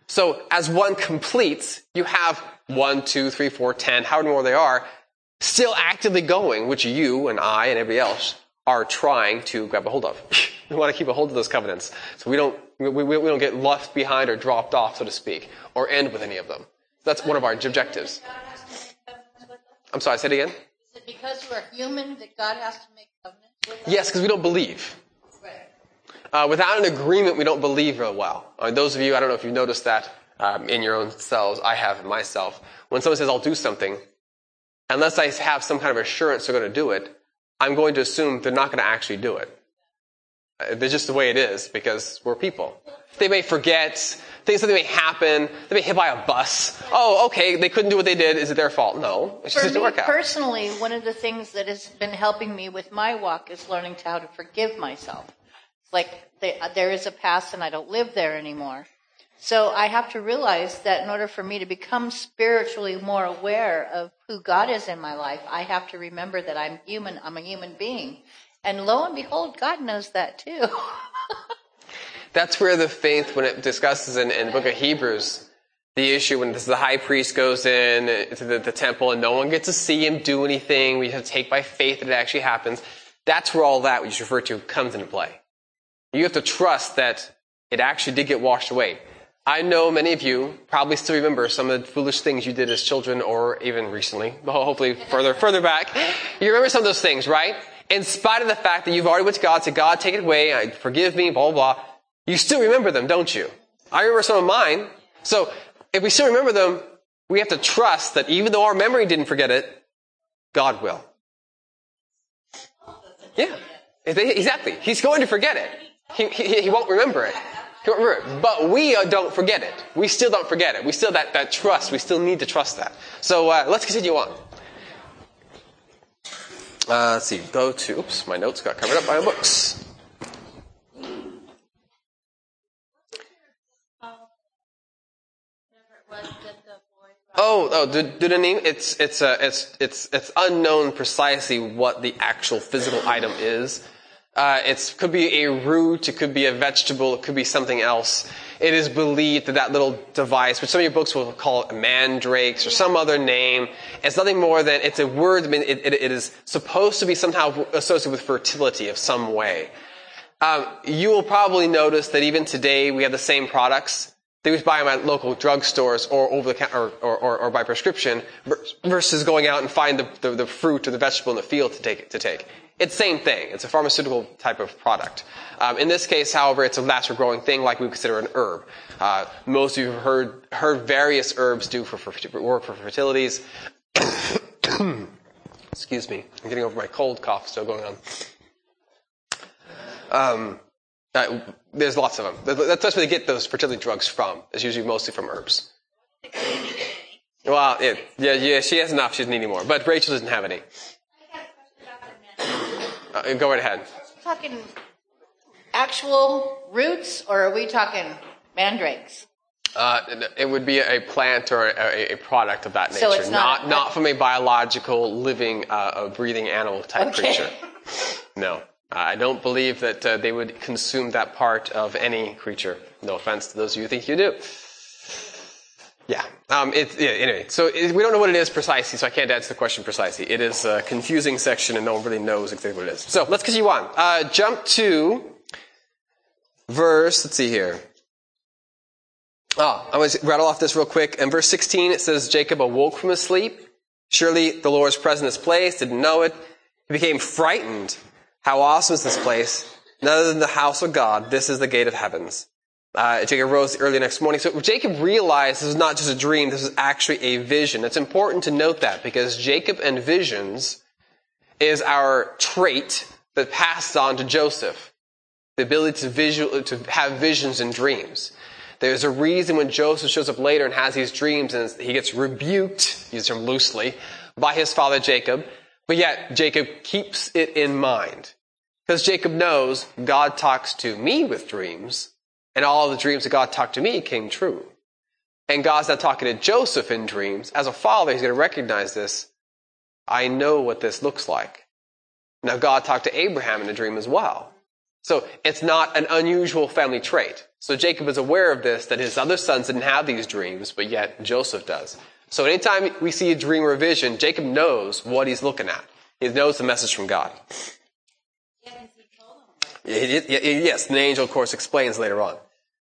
So as one completes, you have 1, 2, 3, 4, 10, however many more they are, still actively going, which you and I and everybody else are trying to grab a hold of. We want to keep a hold of those covenants, so we don't get left behind or dropped off, so to speak, or end with any of them. That's one of our objectives. I'm sorry, say it again. Is it because you are human that God has to make covenants with us? Yes, because we don't believe. Right. Without an agreement, we don't believe real well. Those of you, I don't know if you've noticed that in your own selves. I have myself. When someone says, I'll do something, unless I have some kind of assurance they're going to do it, I'm going to assume they're not going to actually do it. That's just the way it is, because we're people. They may forget, something may happen, they may hit by a bus. Oh, okay, they couldn't do what they did. Is it their fault? No. It just didn't work out. Personally, one of the things that has been helping me with my walk is learning how to forgive myself. It's like there is a past and I don't live there anymore. So I have to realize that in order for me to become spiritually more aware of who God is in my life, I have to remember that I'm human. I'm a human being. And lo and behold, God knows that too. That's where the faith, when it discusses in the book of Hebrews, the issue when the high priest goes in to the temple and no one gets to see him do anything, we have to take by faith that it actually happens. That's where all that, which you refer to, comes into play. You have to trust that it actually did get washed away. I know many of you probably still remember some of the foolish things you did as children or even recently, hopefully further back. You remember some of those things, right? In spite of the fact that you've already went to God, said, God, take it away, forgive me, blah, blah, blah. You still remember them, don't you? I remember some of mine. So if we still remember them, we have to trust that even though our memory didn't forget it, God will. Yeah, exactly. He's going to forget it. He won't remember it. But we don't forget it. We still don't forget it. We still that trust. We still need to trust that. So let's continue on. Let's see. Go to. Oops, my notes got covered up by my books. Do the name? It's unknown precisely what the actual physical item is. It could be a root, it could be a vegetable, it could be something else. It is believed that little device, which some of your books will call it mandrakes or some other name, it's nothing more than, it's a word, I mean, it is supposed to be somehow associated with fertility of some way. You will probably notice that even today we have the same products that we buy them at local drugstores or over the counter or by prescription versus going out and find the fruit or the vegetable in the field to take. It's the same thing. It's a pharmaceutical type of product. In this case, however, it's a natural growing thing like we consider an herb. Most of you have heard various herbs do work for fertilities. Excuse me. I'm getting over my cold cough still going on. There's lots of them. That's where they get those fertility drugs from. It's usually mostly from herbs. Well, yeah, she has enough. She doesn't need any more. But Rachel doesn't have any. Go right ahead. Are we talking actual roots, or are we talking mandrakes? It would be a plant or a product of that nature. So it's not from a biological, living, breathing animal type creature. No. I don't believe that they would consume that part of any creature. No offense to those of you who think you do. Yeah. Anyway, so we don't know what it is precisely, so I can't answer the question precisely. It is a confusing section and no one really knows exactly what it is. So let's continue on. Jump to verse, let's see here. I'm going to rattle off this real quick. In verse 16, it says, Jacob awoke from his sleep. Surely the Lord was present in this place, didn't know it. He became frightened. How awesome is this place? None other than the house of God. This is the gate of heavens. Jacob rose early next morning. So Jacob realized this was not just a dream. This was actually a vision. It's important to note that because Jacob and visions is our trait that passed on to Joseph. The ability to have visions and dreams. There's a reason when Joseph shows up later and has these dreams and he gets rebuked, use him loosely, by his father Jacob. But yet Jacob keeps it in mind. Because Jacob knows God talks to me with dreams. And all the dreams that God talked to me came true. And God's not talking to Joseph in dreams. As a father, he's going to recognize this. I know what this looks like. Now, God talked to Abraham in a dream as well. So it's not an unusual family trait. So Jacob is aware of this, that his other sons didn't have these dreams, but yet Joseph does. So anytime we see a dream or a vision, Jacob knows what he's looking at. He knows the message from God. Yes, the angel, of course, explains later on.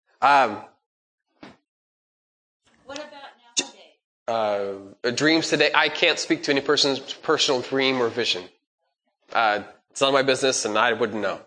What about nowadays? Dreams today, I can't speak to any person's personal dream or vision. It's none of my business, and I wouldn't know.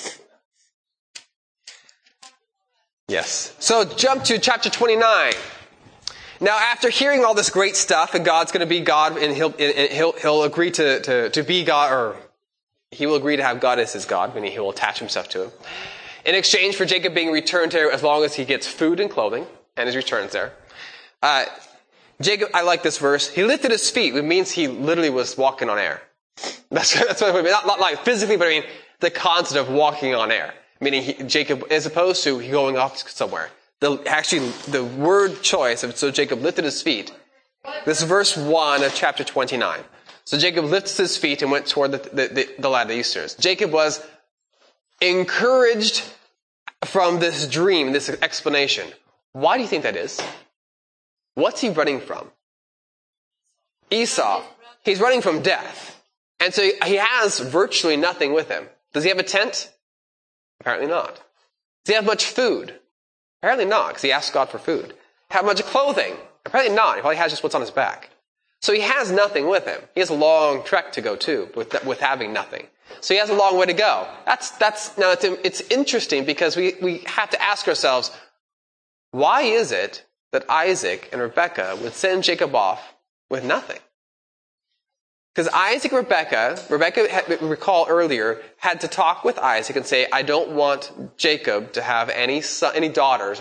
Yes. So jump to chapter 29. Now, after hearing all this great stuff, and God's going to be God, and he'll agree to be God, or he will agree to have God as his God, meaning he will attach himself to him. In exchange for Jacob being returned to as long as he gets food and clothing, and his returns there. Jacob, I like this verse. He lifted his feet, which means he literally was walking on air. That's what I mean. Not like physically, but I mean the concept of walking on air. Meaning Jacob, as opposed to going off somewhere. The word choice, so Jacob lifted his feet. This is verse 1 of chapter 29. So Jacob lifts his feet and went toward the land of the Easterners. Jacob was encouraged from this dream, this explanation. Why do you think that is? What's he running from? Esau. He's running from death. And so he has virtually nothing with him. Does he have a tent? Apparently not. Does he have much food? Apparently not, because he asked God for food. Have much clothing? Apparently not. He probably has just what's on his back. So he has nothing with him. He has a long trek to go too, with having nothing. So he has a long way to go. It's interesting because we have to ask ourselves, why is it that Isaac and Rebekah would send Jacob off with nothing? Because Isaac and Rebekah, recall earlier, had to talk with Isaac and say, I don't want Jacob to have any of the daughters,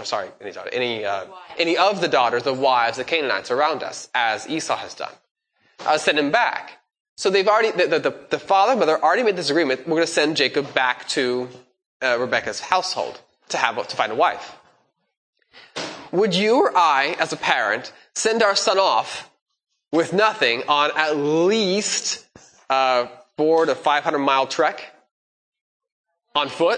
the wives, the Canaanites around us, as Esau has done. Send him back. So they've already, the father and mother already made this agreement. We're going to send Jacob back to Rebekah's household to find a wife. Would you or I, as a parent, send our son off with nothing on at least 400 to 500 mile trek on foot?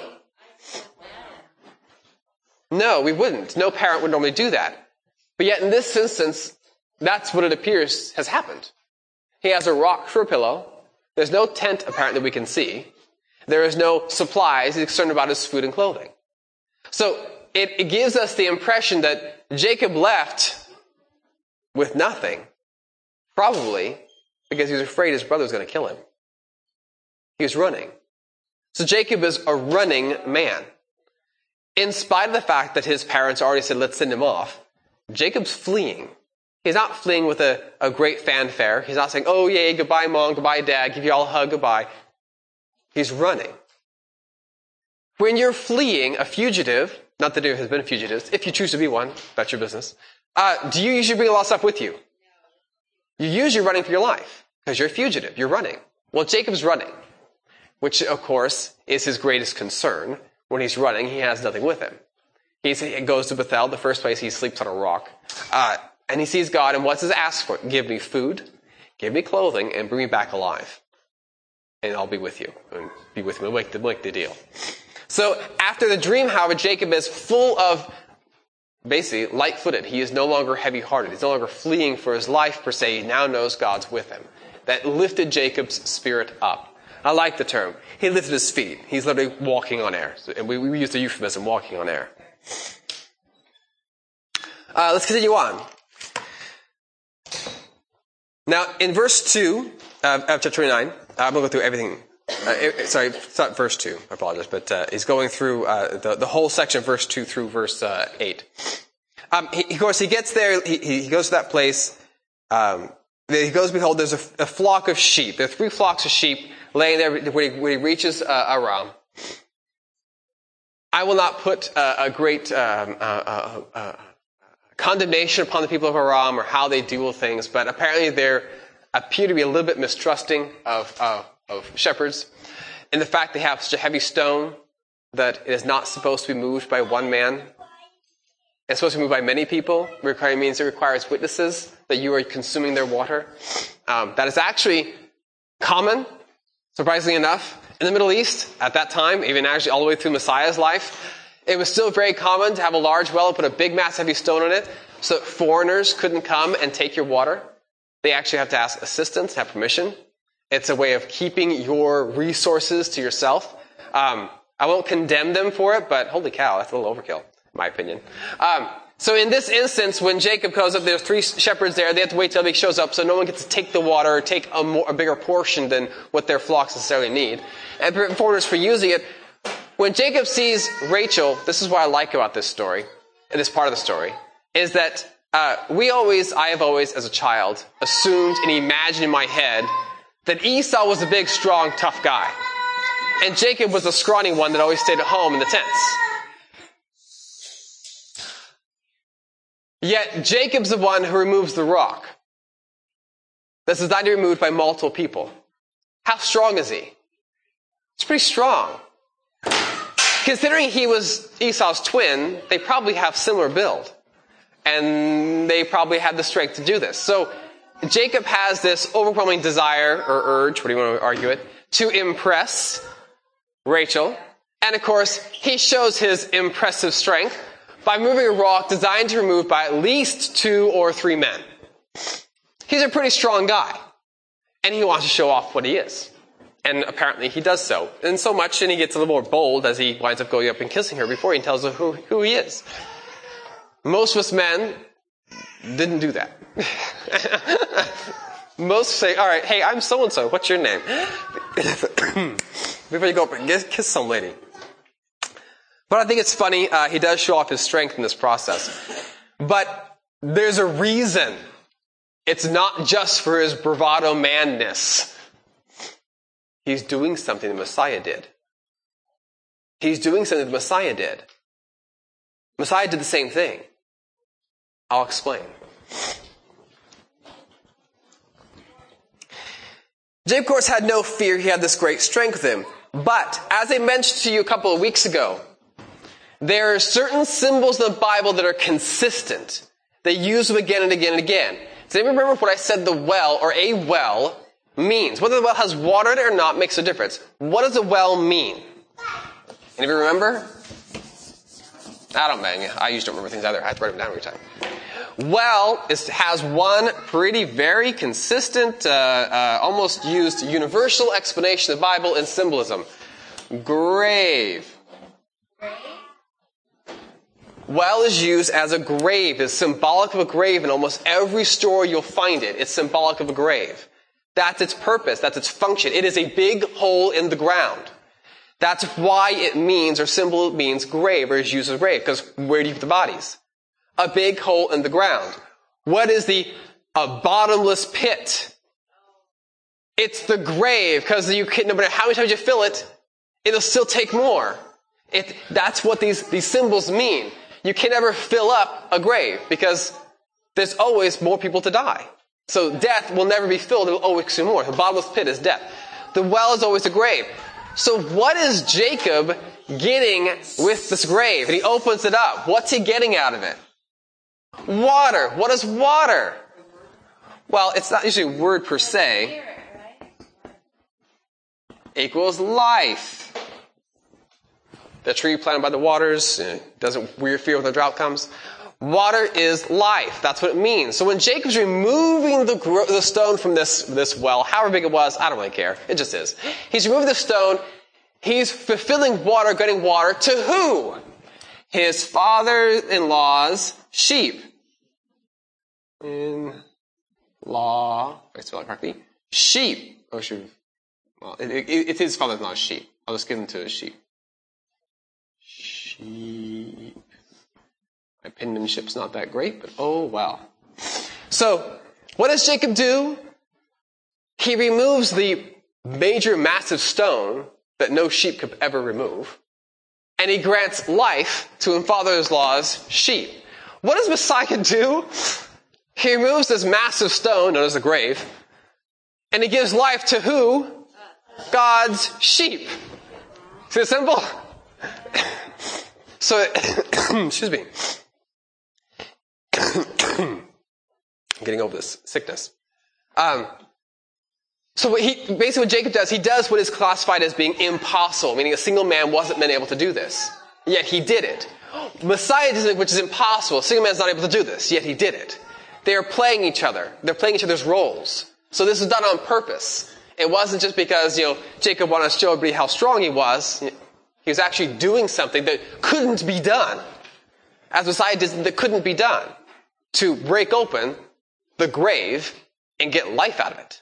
No, we wouldn't. No parent would normally do that. But yet in this instance, that's what it appears has happened. He has a rock for a pillow. There's no tent apparently we can see. There is no supplies. He's concerned about his food and clothing. So it gives us the impression that Jacob left with nothing. Probably because he was afraid his brother was going to kill him. He was running. So Jacob is a running man. In spite of the fact that his parents already said, let's send him off, Jacob's fleeing. He's not fleeing with a great fanfare. He's not saying, oh yay, goodbye mom, goodbye dad, give you all a hug, goodbye. He's running. When you're fleeing, a fugitive, not that there has been fugitives, if you choose to be one, that's your business, do you usually bring a lot of stuff with you? You're usually running for your life because you're a fugitive. You're running. Well, Jacob's running, which, of course, is his greatest concern. When he's running, he has nothing with him. He goes to Bethel, the first place he sleeps on a rock, and he sees God, and what's his ask for? Give me food, give me clothing, and bring me back alive. And I'll be with you. And be with me. We'll make the deal. So after the dream, however, Jacob is full of basically light-footed. He is no longer heavy-hearted. He's no longer fleeing for his life, per se. He now knows God's with him. That lifted Jacob's spirit up. I like the term. He lifted his feet. He's literally walking on air. And we use the euphemism, walking on air. Let's continue on. Now, in verse 2 of chapter 29, I'm going to go through everything. Sorry, it's not verse 2. I apologize. But he's going through the whole section of verse 2 through verse 8. Of course, he gets there. He goes to that place. He goes, behold, there's a flock of sheep. There are 3 flocks of sheep laying there when he reaches Aram. I will not put a great condemnation upon the people of Aram or how they deal with things, but apparently they appear to be a little bit mistrusting of shepherds, and the fact they have such a heavy stone that it is not supposed to be moved by one man. It's supposed to be moved by many people. It means it requires witnesses that you are consuming their water. That is actually common, surprisingly enough, In the Middle East, at that time, even actually all the way through Messiah's life, it was still very common to have a large well and put a big, massive, heavy stone on it so that foreigners couldn't come and take your water. They actually have to ask assistance, have permission. It's a way of keeping your resources to yourself. I won't condemn them for it, but holy cow, that's a little overkill, in my opinion. So in this instance, when Jacob goes up, there's 3 shepherds there. They have to wait till he shows up so no one gets to take the water or take a bigger portion than what their flocks necessarily need. And prevent foreigners from using it. When Jacob sees Rachel, this is what I like about this story, and this part of the story, is that I have always, as a child, assumed and imagined in my head that Esau was a big, strong, tough guy. And Jacob was the scrawny one that always stayed at home in the tents. Yet Jacob's the one who removes the rock. That's designed to be removed by multiple people. How strong is he? It's pretty strong. Considering he was Esau's twin, they probably have similar build. And they probably had the strength to do this. So Jacob has this overwhelming desire, or urge, what do you want to argue it, to impress Rachel. And of course, he shows his impressive strength by moving a rock designed to remove by at least 2 or 3 men. He's a pretty strong guy. And he wants to show off what he is. And apparently he does so. And so much, and he gets a little more bold as he winds up going up and kissing her before he tells her who he is. Most of us men didn't do that. Most say, all right, hey, I'm so-and-so. What's your name? Before you go up and kiss some lady. But I think it's funny. He does show off his strength in this process. But there's a reason. It's not just for his bravado manness. He's doing something the Messiah did. He's doing something the Messiah did. Messiah did the same thing. I'll explain. Jacob, of course, had no fear. He had this great strength with him. But, as I mentioned to you a couple of weeks ago, there are certain symbols in the Bible that are consistent. They use them again and again and again. Does anyone remember what I said the well, or a well, means? Whether the well has water in it or not makes a difference. What does a well mean? Any of you remember? I usually don't remember things either. I have to write them down every time. Well has one very consistent, almost used universal explanation of the Bible and symbolism. Grave. Well is used as a grave. It's symbolic of a grave. In almost every story you'll find it. It's symbolic of a grave. That's its purpose. That's its function. It is a big hole in the ground. That's why it means, or symbol means grave, or is used as grave. Because where do you put the bodies? A big hole in the ground. What is a bottomless pit? It's the grave, because no matter how many times you fill it, it'll still take more. That's what these symbols mean. You can never fill up a grave, because there's always more people to die. So death will never be filled, it will always consume more. The bottomless pit is death. The well is always a grave. So what is Jacob getting with this grave? And he opens it up. What's he getting out of it? Water. What is water? Well, it's not usually a word per se. Equals life. The tree planted by the waters doesn't fear when the drought comes. Water is life. That's what it means. So when Jacob's removing the stone from this well, however big it was, I don't really care. It just is. He's removing the stone. He's fulfilling water, getting water to who? His father-in-law's sheep. In-law. If I spell it correctly. Sheep. It's his father-in-law's sheep. I'll just give him to his sheep. Sheep. My penmanship's not that great, but oh well. So, what does Jacob do? He removes the major massive stone that no sheep could ever remove, and he grants life to his father-in-law's sheep. What does Messiah do? He removes this massive stone, known as a grave, and he gives life to who? God's sheep. See the symbol? So, excuse me. I'm getting over this sickness. So basically what Jacob does, he does what is classified as being impossible, meaning a single man wasn't been able to do this. Yet he did it. Messiah does it, which is impossible. A single man's not able to do this, yet he did it. They are playing each other. They're playing each other's roles. So this is done on purpose. It wasn't just because, Jacob wanted to show everybody how strong he was. He was actually doing something that couldn't be done. As Messiah did, that couldn't be done. To break open the grave and get life out of it.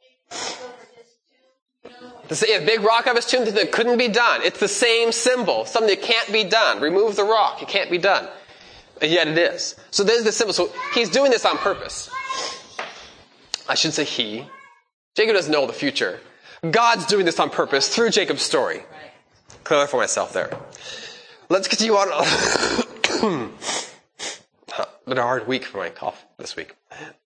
The big rock of his tomb that couldn't be done. It's the same symbol. Something that can't be done. Remove the rock. It can't be done. And yet it is. So there's the symbol. So he's doing this on purpose. I should say he. Jacob doesn't know the future. God's doing this on purpose through Jacob's story. Clear for myself there. Let's continue on. Been a hard week for my cough this week.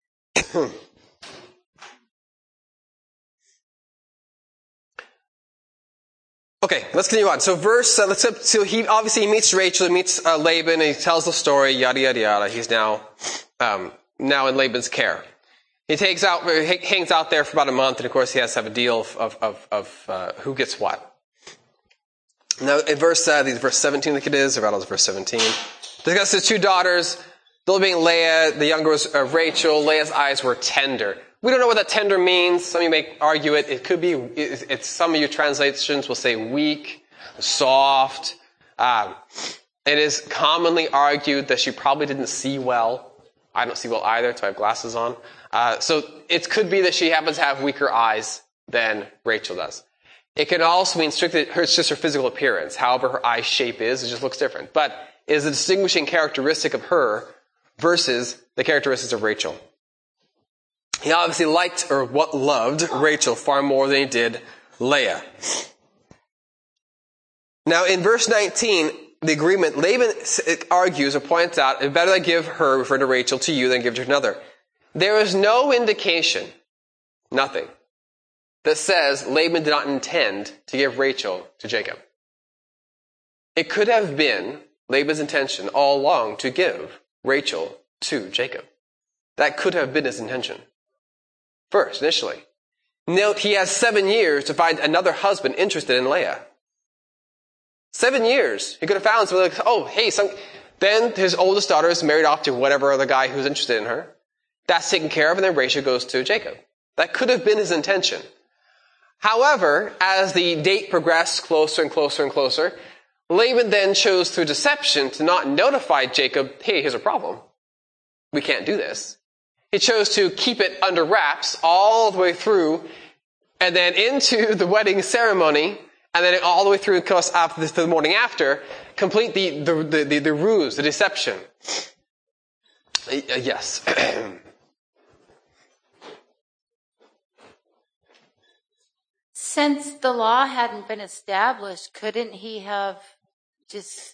Okay, let's continue on. So he obviously meets Rachel, he meets Laban, and he tells the story, yada, yada, yada. He's now in Laban's care. He hangs out there for about a month, and of course he has to have a deal of who gets what. Now, in verse 17, I think it is, or about verse 17. Discusses his two daughters, the older being Leah, the younger was Rachel. Leah's eyes were tender. We don't know what that tender means. Some of you may argue it. It could be, some of your translations will say weak, soft. It is commonly argued that she probably didn't see well. I don't see well either, so I have glasses on. So it could be that she happens to have weaker eyes than Rachel does. It can also mean strictly it's just her physical appearance. However her eye shape is, it just looks different. But it is a distinguishing characteristic of her versus the characteristics of Rachel. He obviously loved Rachel far more than he did Leah. Now in verse 19, the agreement, Laban argues or points out, it's better to give her, referring to Rachel, to you than give it to another. There is no indication, nothing, that says Laban did not intend to give Rachel to Jacob. It could have been Laban's intention all along to give Rachel to Jacob. That could have been his intention. First, initially. Note, he has 7 years to find another husband interested in Leah. 7 years. He could have found somebody like, then his oldest daughter is married off to whatever other guy who's interested in her. That's taken care of, and then Rachel goes to Jacob. That could have been his intention. However, as the date progressed closer and closer and closer, Laban then chose through deception to not notify Jacob, hey, here's a problem. We can't do this. He chose to keep it under wraps all the way through, and then into the wedding ceremony, and then all the way through to the morning after, complete the ruse, the deception. Yes. Since the law hadn't been established, couldn't he have just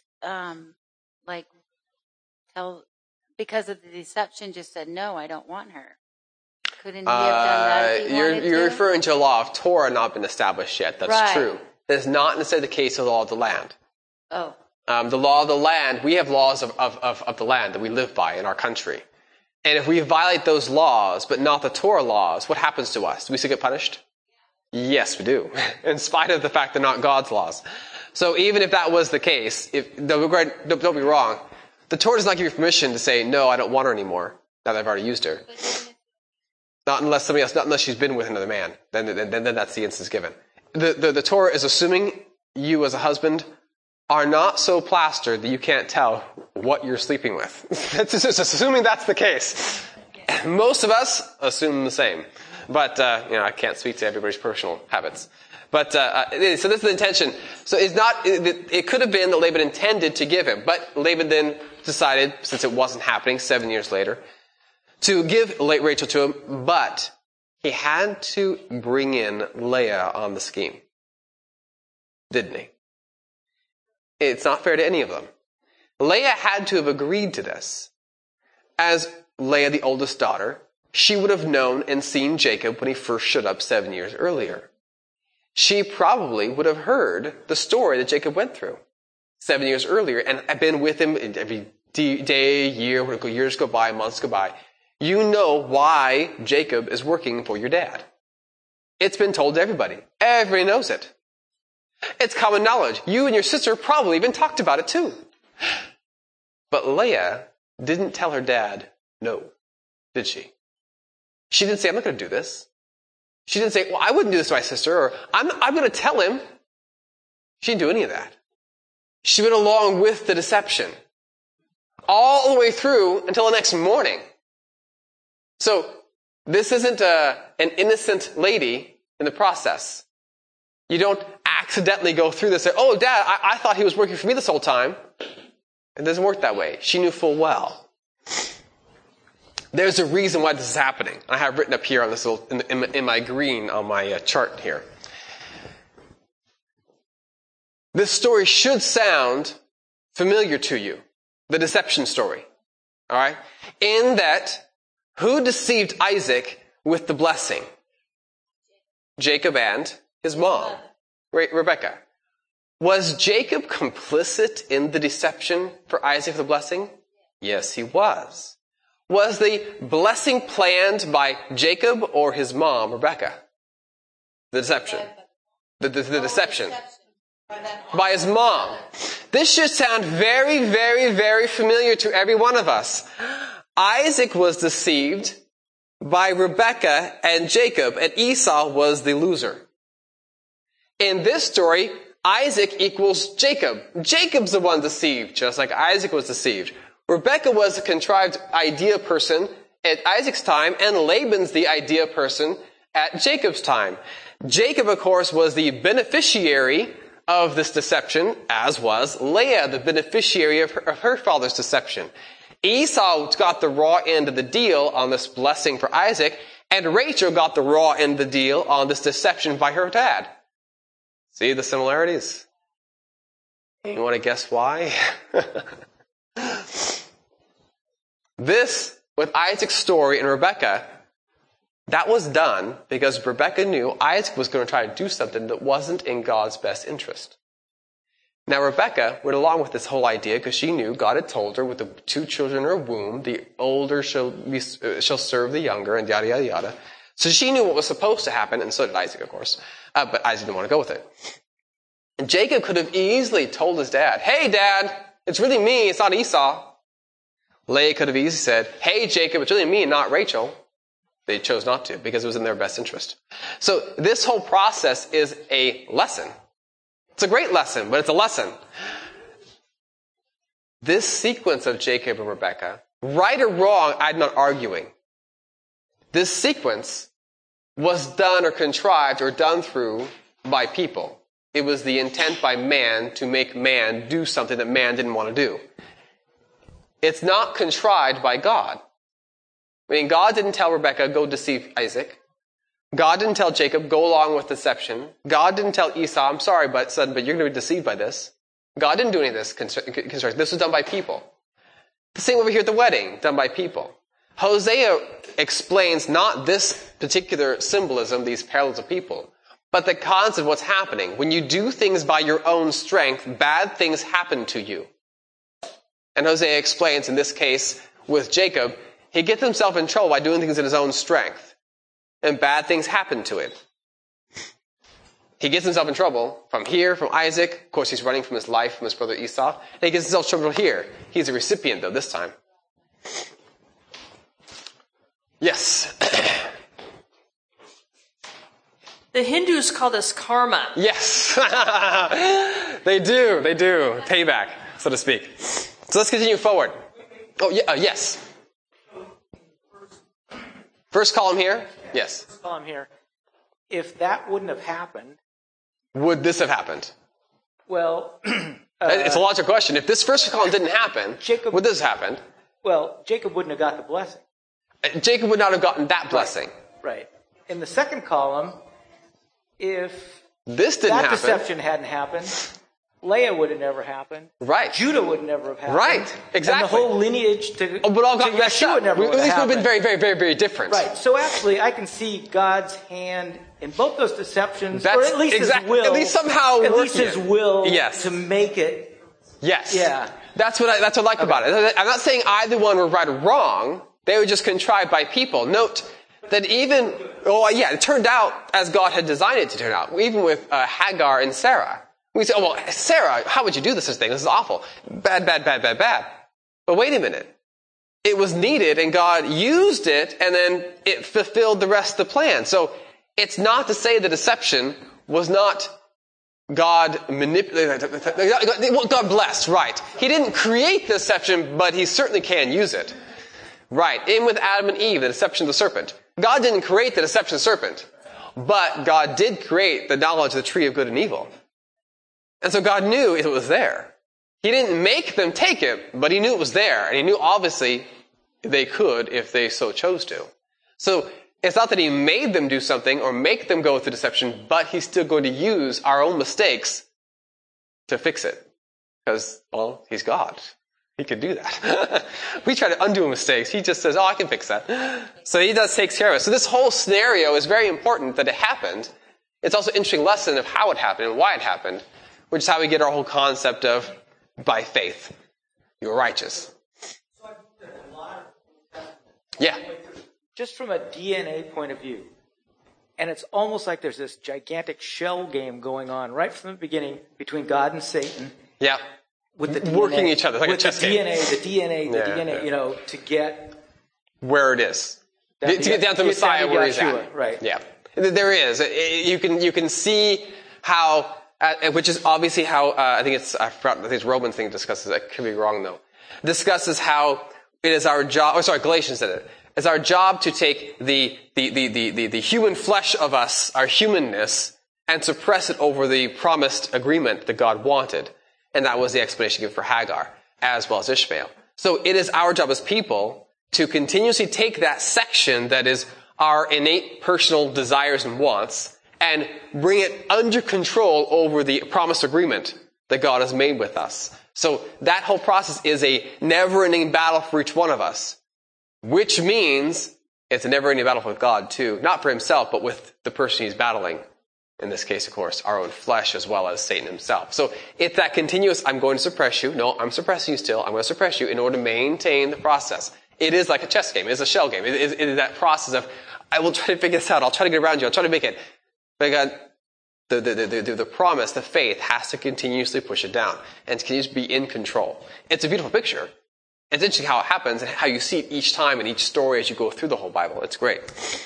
because of the deception, just said, no, I don't want her? Couldn't he have done that if he wanted to? You're referring to a law of Torah not been established yet. That's right. True. That is not necessarily the case of the law of the land. Oh. The law of the land, we have laws of the land that we live by in our country. And if we violate those laws, but not the Torah laws, what happens to us? Do we still get punished? Yes, we do. In spite of the fact they're not God's laws. So even if that was the case, don't be wrong, the Torah does not give you permission to say, no, I don't want her anymore, now that I've already used her. Not unless she's been with another man. Then that's the instance given. The Torah is assuming you as a husband are not so plastered that you can't tell what you're sleeping with. It's just assuming that's the case. Most of us assume the same. But, I can't speak to everybody's personal habits. But, so this is the intention. So it could have been that Laban intended to give him, but Laban then decided, since it wasn't happening 7 years later, to give Rachel to him, but he had to bring in Leah on the scheme. Didn't he? It's not fair to any of them. Leah had to have agreed to this. As Leah, the oldest daughter, she would have known and seen Jacob when he first showed up 7 years earlier. She probably would have heard the story that Jacob went through 7 years earlier and had been with him every day, year, years go by, months go by. You know why Jacob is working for your dad. It's been told to everybody. Everybody knows it. It's common knowledge. You and your sister probably even talked about it too. But Leah didn't tell her dad no, did she? She didn't say, I'm not going to do this. She didn't say, well, I wouldn't do this to my sister, or I'm going to tell him. She didn't do any of that. She went along with the deception all the way through until the next morning. So this isn't an innocent lady in the process. You don't accidentally go through this and say, oh, Dad, I thought he was working for me this whole time. It doesn't work that way. She knew full well. There's a reason why this is happening. I have written up here on this little, in my green on my chart here. This story should sound familiar to you. The deception story. All right? In that, who deceived Isaac with the blessing? Jacob and his mom, Rebekah. Was Jacob complicit in the deception for Isaac the blessing? Yes, he was. Was the blessing planned by Jacob or his mom, Rebekah? The deception. The deception. By his mom. This should sound very, very, very familiar to every one of us. Isaac was deceived by Rebekah and Jacob, and Esau was the loser. In this story, Isaac equals Jacob. Jacob's the one deceived, just like Isaac was deceived. Rebekah was a contrived idea person at Isaac's time, and Laban's the idea person at Jacob's time. Jacob, of course, was the beneficiary of this deception, as was Leah, the beneficiary of her father's deception. Esau got the raw end of the deal on this blessing for Isaac, and Rachel got the raw end of the deal on this deception by her dad. See the similarities? You want to guess why? This, with Isaac's story and Rebekah, that was done because Rebekah knew Isaac was going to try to do something that wasn't in God's best interest. Now Rebekah went along with this whole idea because she knew God had told her with the 2 children in her womb, the older shall serve the younger, and yada, yada, yada. So she knew what was supposed to happen, and so did Isaac, of course. But Isaac didn't want to go with it. And Jacob could have easily told his dad, hey, Dad, it's really me, it's not Esau. Leah could have easily said, hey, Jacob, it's really me, not Rachel. They chose not to because it was in their best interest. So this whole process is a lesson. It's a great lesson, but it's a lesson. This sequence of Jacob and Rebekah, right or wrong, I'm not arguing. This sequence was done or contrived or done through by people. It was the intent by man to make man do something that man didn't want to do. It's not contrived by God. I mean, God didn't tell Rebekah, go deceive Isaac. God didn't tell Jacob, go along with deception. God didn't tell Esau, I'm sorry, son, but you're going to be deceived by this. God didn't do any of this construction. This was done by people. The same over here at the wedding, done by people. Hosea explains not this particular symbolism, these parallels of people, but the concept of what's happening. When you do things by your own strength, bad things happen to you. And Hosea explains, in this case, with Jacob, he gets himself in trouble by doing things in his own strength. And bad things happen to him. He gets himself in trouble from here, from Isaac. Of course, he's running from his life, from his brother Esau. And he gets himself in trouble here. He's a recipient, though, this time. Yes. The Hindus call this karma. Yes. They do. Payback, so to speak. So let's continue forward. Oh, yeah, yes. First column here? Yes. First column here. If that wouldn't have happened... Would this have happened? Well... it's a logical question. If this first column didn't happen, would this have happened? Well, Jacob wouldn't have got the blessing. Jacob would not have gotten that blessing. Right. In the second column, if this didn't happen, deception hadn't happened, Leah would have never happened. Right. Judah would never have happened. Right. Exactly. And the whole lineage to would all got messed up. Never At least would have been very, very, very, very different. Right. So actually, I can see God's hand in both those deceptions, or at least His will. At least somehow At least His will yes. to make it. Yes. Yeah. That's what I like about it. I'm not saying either one were right or wrong. They were just contrived by people. Note that even it turned out as God had designed it to turn out. Even with Hagar and Sarah. We say, oh, well, Sarah, how would you do this thing? This is awful. Bad. But wait a minute. It was needed, and God used it, and then it fulfilled the rest of the plan. So it's not to say the deception was not God manipulated. God blessed, right. He didn't create the deception, but he certainly can use it. Right. In with Adam and Eve, the deception of the serpent. God didn't create the deception of the serpent, but God did create the knowledge of the tree of good and evil. And so God knew it was there. He didn't make them take it, but he knew it was there. And he knew obviously they could if they so chose to. So it's not that he made them do something or make them go through deception, but he's still going to use our own mistakes to fix it. Because, well, he's God. He can do that. We try to undo mistakes. He just says, oh, I can fix that. So he does take care of it. So this whole scenario is very important that it happened. It's also an interesting lesson of how it happened and why it happened, which is how we get our whole concept of by faith, you're righteous. Yeah. Just from a DNA point of view. And it's almost like there's this gigantic shell game going on right from the beginning between God and Satan. Yeah. With the DNA, working each other, like a chess game. The DNA, to get where it is. To get down to Messiah where he's at. Right. Yeah. There is. You can see how, which is obviously how, I think it's Romans thing discusses it. I could be wrong though. Discusses how it is our job, Galatians did it. It's our job to take the human flesh of us, our humanness, and suppress it over the promised agreement that God wanted. And that was the explanation given for Hagar, as well as Ishmael. So it is our job as people to continuously take that section that is our innate personal desires and wants and bring it under control over the promised agreement that God has made with us. So that whole process is a never-ending battle for each one of us, which means it's a never-ending battle with God too, not for himself, but with the person he's battling. In this case, of course, our own flesh as well as Satan himself. So it's that continuous, I'm going to suppress you. No, I'm suppressing you still. I'm going to suppress you in order to maintain the process. It is like a chess game. It is a shell game. It is that process of, I will try to figure this out. I'll try to get around you. I'll try to make it. But God, the promise, the faith has to continuously push it down and to continuously be in control. It's a beautiful picture. It's interesting how it happens and how you see it each time in each story as you go through the whole Bible. It's great.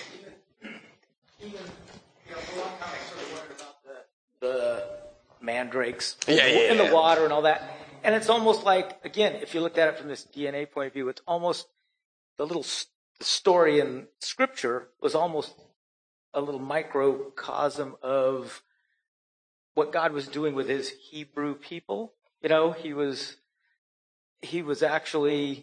The mandrakes in the water and all that. And it's almost like, again, if you looked at it from this DNA point of view, it's almost the little story in Scripture was almost a little microcosm of what God was doing with his Hebrew people. You know, he was actually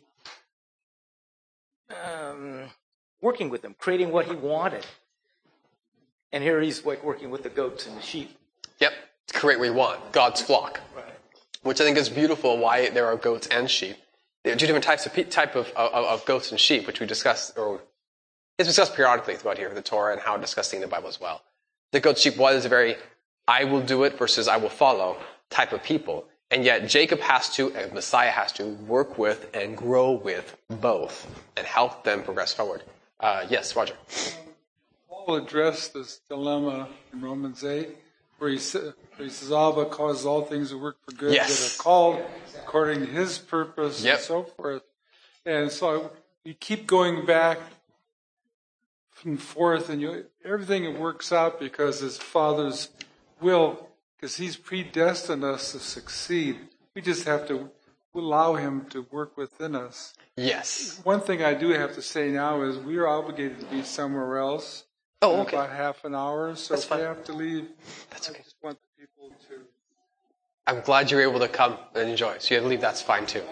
working with them, creating what he wanted. And here he's like working with the goats and the sheep. Yep, to create what you want, God's flock. Right. Which I think is beautiful why there are goats and sheep. There are two different types of goats and sheep, which we discussed, or it's discussed periodically throughout here, the Torah and how discussing the Bible as well. The goat sheep was a very, I will do it versus I will follow type of people. And yet Jacob has to, and Messiah has to, work with and grow with both and help them progress forward. Yes, Roger. Paul addressed this dilemma in Romans 8, where he says, Abba causes all things to work for good that are called according to his purpose and so forth. And so you keep going back and forth, and everything works out because his Father's will, because he's predestined us to succeed. We just have to allow him to work within us. Yes. One thing I do have to say now is we are obligated to be somewhere else. Oh, okay. About half an hour, so That's if we fine. have to leave, That's okay. I just want the people to... I'm glad you were able to come and enjoy. So you have to leave, that's fine too.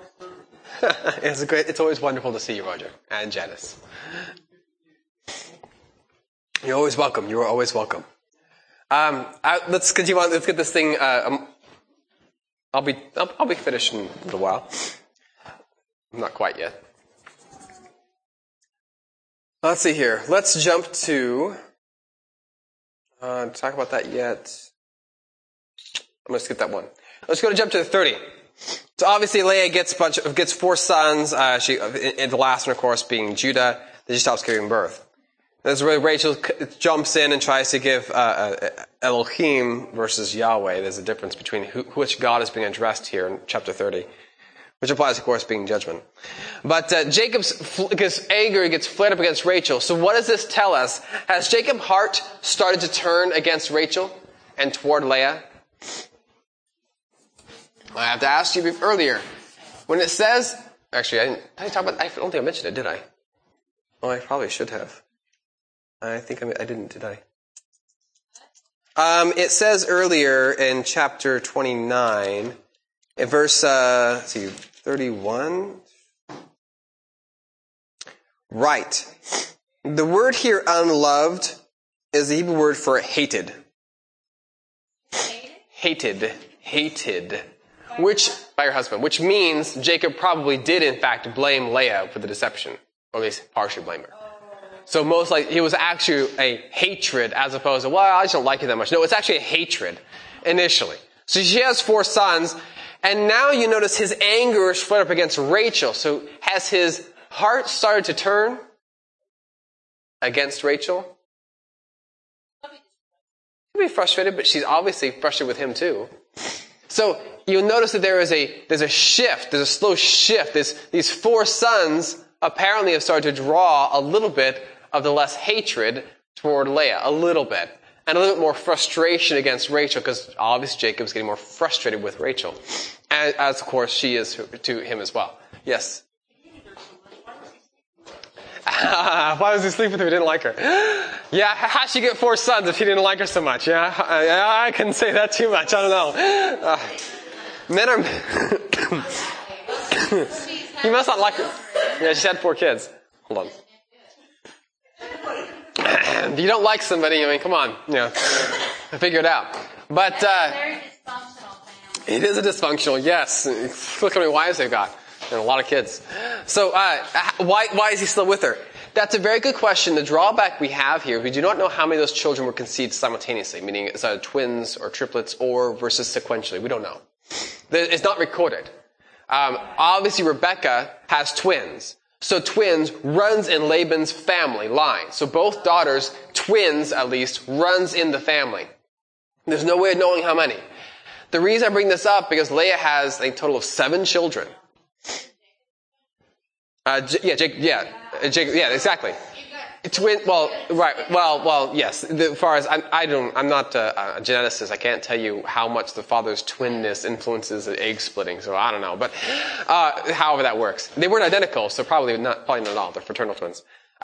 It's always wonderful to see you, Roger, and Janice. You're always welcome. You are always welcome. Let's continue on. Let's get this thing. I'll be finished in a little while. Not quite yet. Let's see here. Let's jump to talk about that yet. I'm going to skip that one. Let's jump to the 30. So obviously Leah gets 4 sons. And the last one, of course, being Judah. That she stops giving birth. That's where Rachel jumps in and tries to give Elohim versus Yahweh. There's a difference between which God is being addressed here in chapter 30, which applies, of course, being judgment. But Jacob gets angry, gets flared up against Rachel. So what does this tell us? Has Jacob's heart started to turn against Rachel and toward Leah? I have to ask you earlier. When it says, actually, I don't think I mentioned it, did I? Oh, I probably should have. I think I didn't, did I? It says earlier in chapter 29, in verse 31. Right. The word here, unloved, is the Hebrew word for hated. Hated. Which, by your husband. Which means Jacob probably did, in fact, blame Leah for the deception. Or at least partially blame her. So most likely, it was actually a hatred as opposed to, well, I just don't like you that much. No, it's actually a hatred initially. So she has 4 sons, and now you notice his anger is flared up against Rachel. So has his heart started to turn against Rachel? She'll be frustrated, but she's obviously frustrated with him too. So you'll notice that there's a shift, there's a slow shift. These 4 sons apparently have started to draw a little bit of the less hatred toward Leah, a little bit. And a little bit more frustration against Rachel, because obviously Jacob's getting more frustrated with Rachel. As of course she is to him as well. Yes? Why was he sleeping with her if he didn't like her? Yeah, how'd she get 4 sons if he didn't like her so much? Yeah, I couldn't say that too much. I don't know. Men are... He must not like her. Yeah, she's had 4 kids. Hold on. If you don't like somebody, I mean, come on. Figure it out. But Very dysfunctional family. it is a dysfunctional, yes. Look how many wives they've got. And a lot of kids. So why is he still with her? That's a very good question. The drawback we have here, we do not know how many of those children were conceived simultaneously, meaning it's either twins or triplets or versus sequentially. We don't know. It's not recorded. Obviously, Rebecca has twins. So twins runs in Laban's family line. So both daughters, twins at least, runs in the family. There's no way of knowing how many. The reason I bring this up, because Leah has a total of 7 children. Jacob, exactly. Twin, well, right, well, yes. As far as I'm not a geneticist. I can't tell you how much the father's twinness influences the egg splitting. So I don't know, but however that works, they weren't identical, so probably not at all. They're fraternal twins.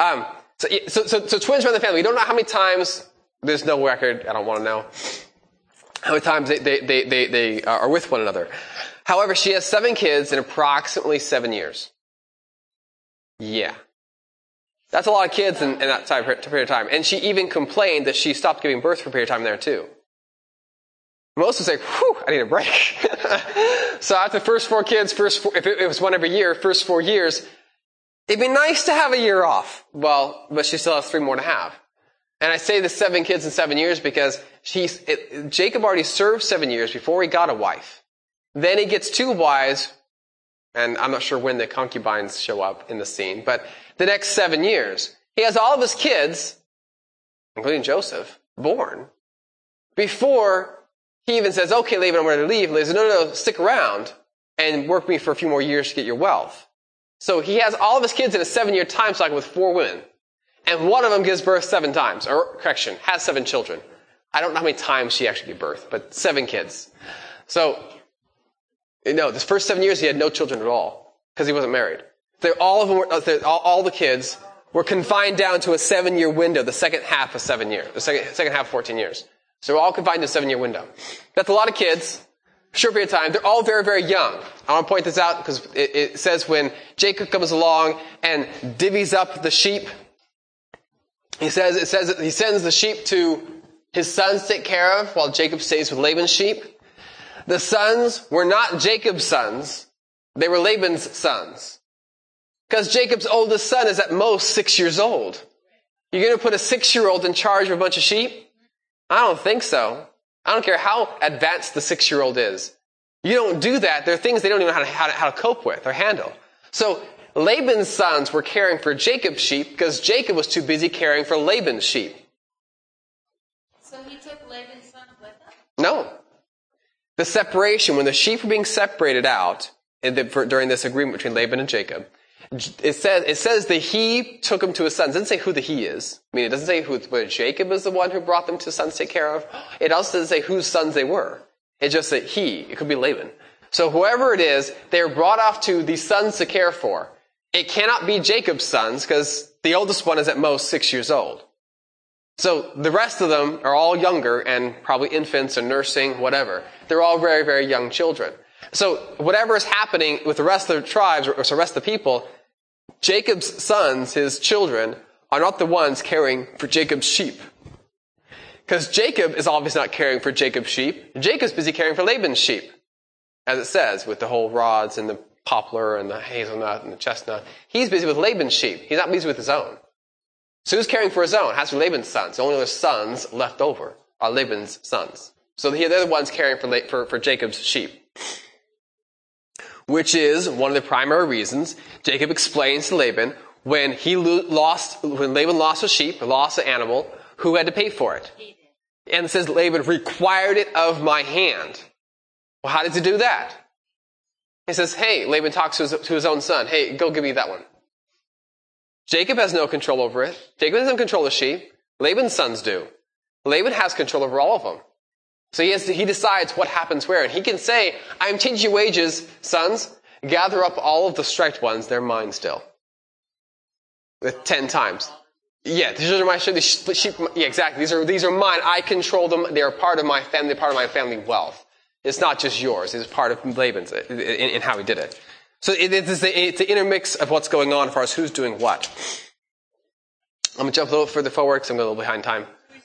So twins run in the family. We don't know how many times. There's no record. I don't want to know how many times they are with one another. However, she has 7 kids in approximately 7 years. Yeah. That's a lot of kids in that period of time. And she even complained that she stopped giving birth for a period of time there too. Most would say, whew, I need a break. So after the first 4 kids, if it was one every year, first 4 years, it'd be nice to have a year off. Well, but she still has 3 more to have. And I say the 7 kids in 7 years because Jacob already served 7 years before he got a wife. Then he gets 2 wives, and I'm not sure when the concubines show up in the scene, but the next 7 years, he has all of his kids, including Joseph, born, before he even says, okay, Laban, I'm ready to leave. Laban says, no, stick around and work with me for a few more years to get your wealth. So he has all of his kids in a 7-year time cycle with 4 women. And one of them gives birth 7 times, or correction, has 7 children. I don't know how many times she actually gave birth, but 7 kids. So, this first 7 years he had no children at all, because he wasn't married. All the kids were confined down to a 7-year window, the second half of 7 years, the second half of 14 years. So they're all confined to a 7-year window. That's a lot of kids, short period of time. They're all very, very young. I want to point this out because it says when Jacob comes along and divvies up the sheep, he sends the sheep to his sons to take care of while Jacob stays with Laban's sheep. The sons were not Jacob's sons. They were Laban's sons. Because Jacob's oldest son is at most 6 years old. You're going to put a 6-year-old in charge of a bunch of sheep? I don't think so. I don't care how advanced the 6-year-old is. You don't do that. There are things they don't even know how to cope with or handle. So Laban's sons were caring for Jacob's sheep because Jacob was too busy caring for Laban's sheep. So he took Laban's son with him? No. The separation, when the sheep were being separated out during this agreement between Laban and Jacob, it says that he took them to his sons. It doesn't say who the he is. I mean, it doesn't say whether Jacob is the one who brought them to his sons to take care of. It also doesn't say whose sons they were. It's just that it could be Laban. So whoever it is, they were brought off to the sons to care for. It cannot be Jacob's sons because the oldest one is at most 6 years old. So the rest of them are all younger and probably infants or nursing, whatever. They're all very, very young children. So whatever is happening with the rest of the tribes or the rest of the people, Jacob's sons, his children, are not the ones caring for Jacob's sheep. Because Jacob is obviously not caring for Jacob's sheep. Jacob's busy caring for Laban's sheep. As it says, with the whole rods and the poplar and the hazelnut and the chestnut. He's busy with Laban's sheep. He's not busy with his own. So who's caring for his own? It has to be Laban's sons. The only other sons left over are Laban's sons. So they're the ones caring for Jacob's sheep. Which is one of the primary reasons Jacob explains to Laban when Laban lost a sheep, lost an animal, who had to pay for it? And it says Laban required it of my hand. Well, how does he do that? He says, hey, Laban talks to his own son. Hey, go give me that one. Jacob has no control over it. Jacob doesn't control the sheep. Laban's sons do. Laban has control over all of them. So he decides what happens where. And he can say, I'm changing wages, sons. Gather up all of the striped ones. They're mine still. With 10 times. Yeah, these are my sheep. Yeah, exactly. These are mine. I control them. They are part of my family, part of my family wealth. It's not just yours. It's part of Laban's in how he did it. So it's the intermix of what's going on as far as who's doing what. I'm going to jump a little further forward because I'm a little behind time.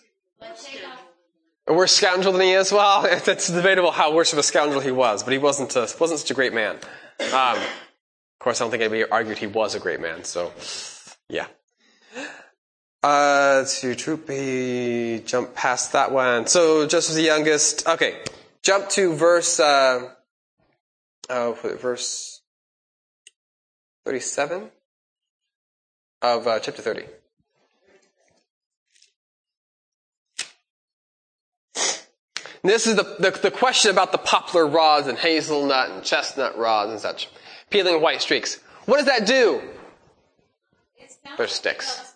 A worse scoundrel than he is? Well, it's debatable how worse of a scoundrel he was, but he wasn't such a great man. Of course, I don't think anybody argued he was a great man, so yeah. To Troopy, jump past that one. So Joseph the youngest. Okay, jump to verse 37 of chapter 30. This is the question about the poplar rods and hazelnut and chestnut rods and such. Peeling white streaks. What does that do? They're sticks.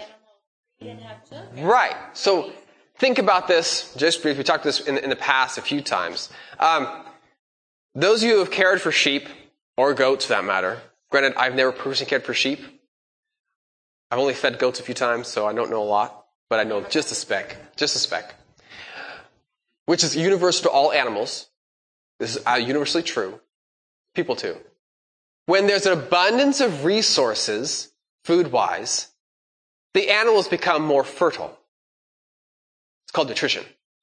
Right. So think about this just briefly. We talked this in the past a few times. Those of you who have cared for sheep, or goats for that matter, granted, I've never personally cared for sheep. I've only fed goats a few times, so I don't know a lot, but I know just a speck. Which is universal to all animals. This is universally true. People too. When there's an abundance of resources, food-wise, the animals become more fertile. It's called nutrition.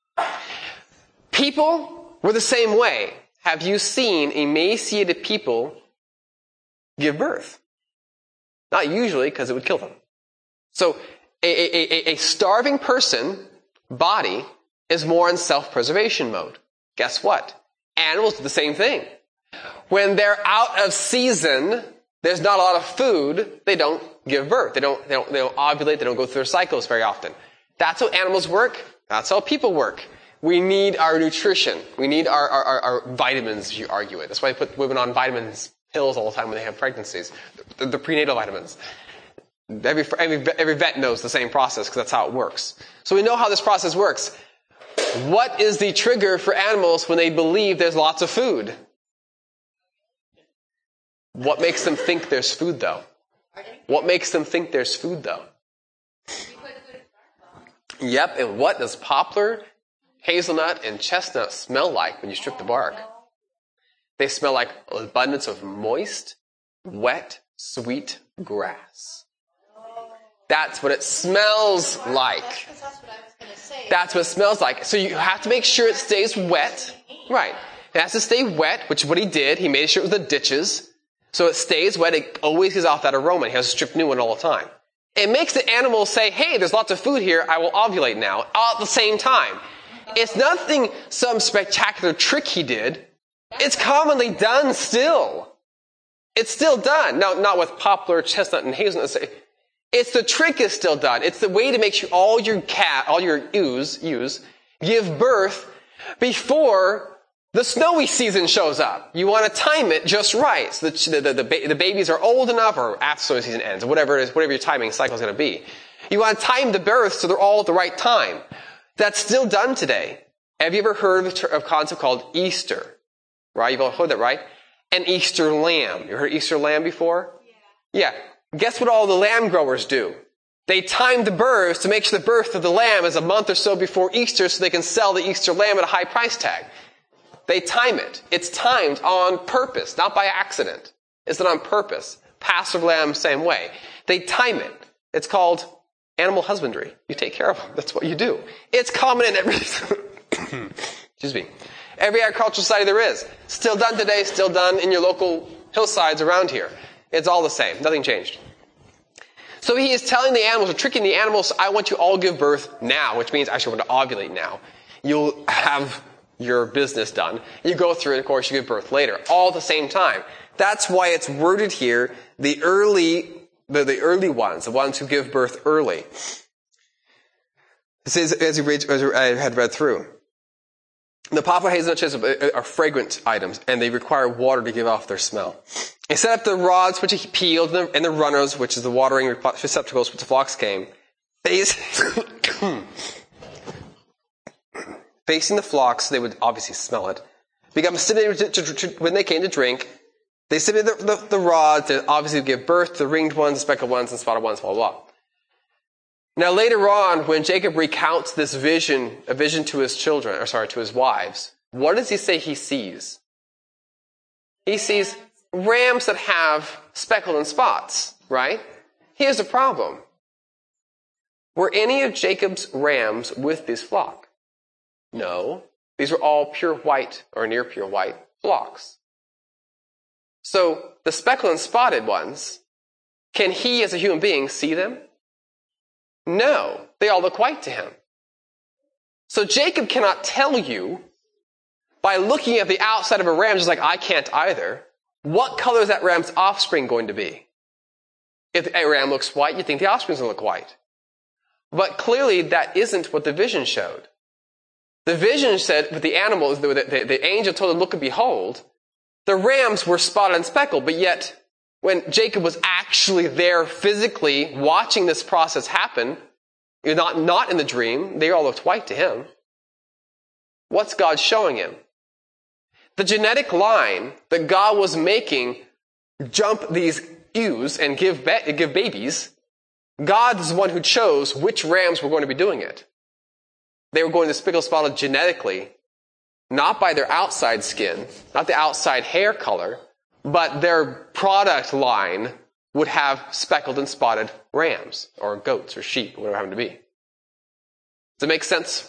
People were the same way. Have you seen emaciated people give birth? Not usually, because it would kill them. So a starving person, body, is more in self-preservation mode. Guess what? Animals do the same thing. When they're out of season, there's not a lot of food, they don't give birth. They don't ovulate, they don't go through their cycles very often. That's how animals work. That's how people work. We need our nutrition. We need our vitamins, if you argue it. That's why they put women on vitamins pills all the time when they have pregnancies. The prenatal vitamins. Every vet knows the same process because that's how it works. So we know how this process works. What is the trigger for animals when they believe there's lots of food? What makes them think there's food, though? What makes them think there's food, though? Yep, and what does poplar, hazelnut, and chestnut smell like when you strip the bark? They smell like an abundance of moist, wet, sweet grass. That's what it smells like. That's what it smells like. So you have to make sure it stays wet. Right. It has to stay wet, which is what he did. He made sure it was the ditches. So it stays wet. It always gives off that aroma. He has to strip new one all the time. It makes the animals say, hey, there's lots of food here. I will ovulate now. All at the same time. It's nothing, some spectacular trick he did. It's commonly done still. It's still done. Now, not with poplar, chestnut, and hazelnut. It's the trick is still done. It's the way to make sure all your ewes give birth before the snowy season shows up. You want to time it just right. So the babies are old enough, or after snowy season ends, or whatever it is, whatever your timing cycle is going to be. You want to time the births so they're all at the right time. That's still done today. Have you ever heard of a concept called Easter? Right? You've all heard that, right? An Easter lamb. You heard Easter lamb before? Yeah. Guess what all the lamb growers do? They time the births to make sure the birth of the lamb is a month or so before Easter so they can sell the Easter lamb at a high price tag. They time it. It's timed on purpose, not by accident. It's done on purpose. Passover lamb, same way. They time it. It's called animal husbandry. You take care of them. That's what you do. It's common in every, excuse me, every agricultural society there is. Still done today, still done in your local hillsides around here. It's all the same. Nothing changed. So he is telling the animals, or tricking the animals, I want you all to give birth now, which means actually I want to ovulate now. You'll have your business done. You go through and of course you give birth later, all at the same time. That's why it's worded here, the early ones, the ones who give birth early. This is, as I had read through. The poplar, hazelnut, chestnut are fragrant items, and they require water to give off their smell. He set up the rods which he peeled, and the runners, which is the watering receptacles which the flocks came, facing the flocks, they would obviously smell it. When they came to drink, they submitted the rods that obviously give birth to the ringed ones, the speckled ones, and spotted ones, blah, blah, blah. Now later on, when Jacob recounts this vision, a vision to his children, to his wives, what does he say he sees? He sees rams that have speckled and spots, right? Here's the problem. Were any of Jacob's rams with this flock? No. These were all pure white, or near pure white, flocks. So, the speckled and spotted ones, can he as a human being see them? No. They all look white to him. So Jacob cannot tell you, by looking at the outside of a ram, just like I can't either, what color is that ram's offspring going to be? If a ram looks white, you think the offspring's going to look white. But clearly that isn't what the vision showed. The vision said with the animals, the angel told him, look and behold, the rams were spotted and speckled, but yet when Jacob was actually there physically watching this process happen, not in the dream, they all looked white to him. What's God showing him? The genetic line that God was making jump these ewes and give babies, God is the one who chose which rams were going to be doing it. They were going to speckled spotted genetically, not by their outside skin, not the outside hair color, but their product line would have speckled and spotted rams, or goats, or sheep, whatever it happened to be. Does it make sense?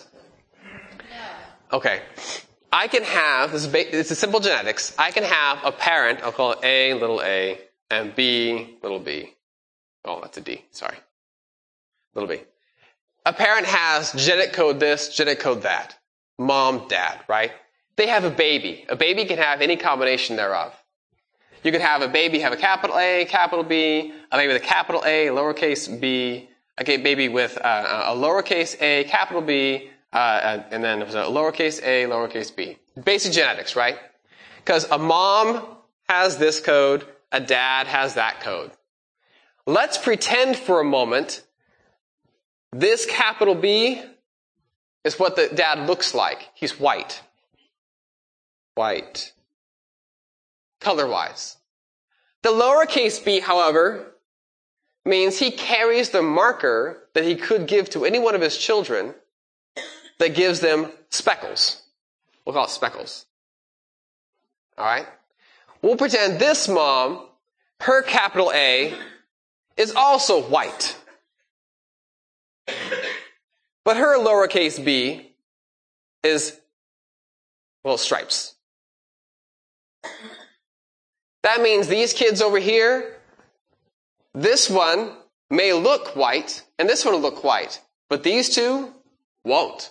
No. Okay. I can have, this is simple genetics, I can have a parent, I'll call it A, little a, and B, little b. Oh, that's a D, sorry. Little b. A parent has genetic code this, genetic code that. Mom, dad, right? They have a baby. A baby can have any combination thereof. You could have a baby have a capital A, capital B, a baby with a capital A, lowercase b, a baby with a lowercase a, capital B, and then there's a lowercase a, lowercase b. Basic genetics, right? Because a mom has this code, a dad has that code. Let's pretend for a moment this capital B is what the dad looks like. He's white. White. Color-wise. The lowercase b, however, means he carries the marker that he could give to any one of his children that gives them speckles. We'll call it speckles. Alright? We'll pretend this mom, her capital A, is also white. But her lowercase b is, well, stripes. That means these kids over here, this one may look white, and this one will look white, but these two won't.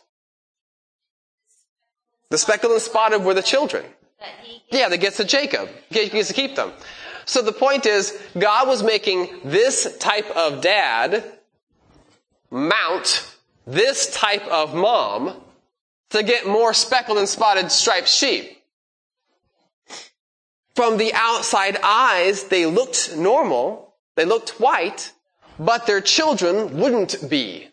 The speckled and spotted were the children. Yeah, that gets to Jacob. He gets to keep them. So the point is, God was making this type of dad mount this type of mom to get more speckled and spotted striped sheep. From the outside eyes, they looked normal, they looked white, but their children wouldn't be.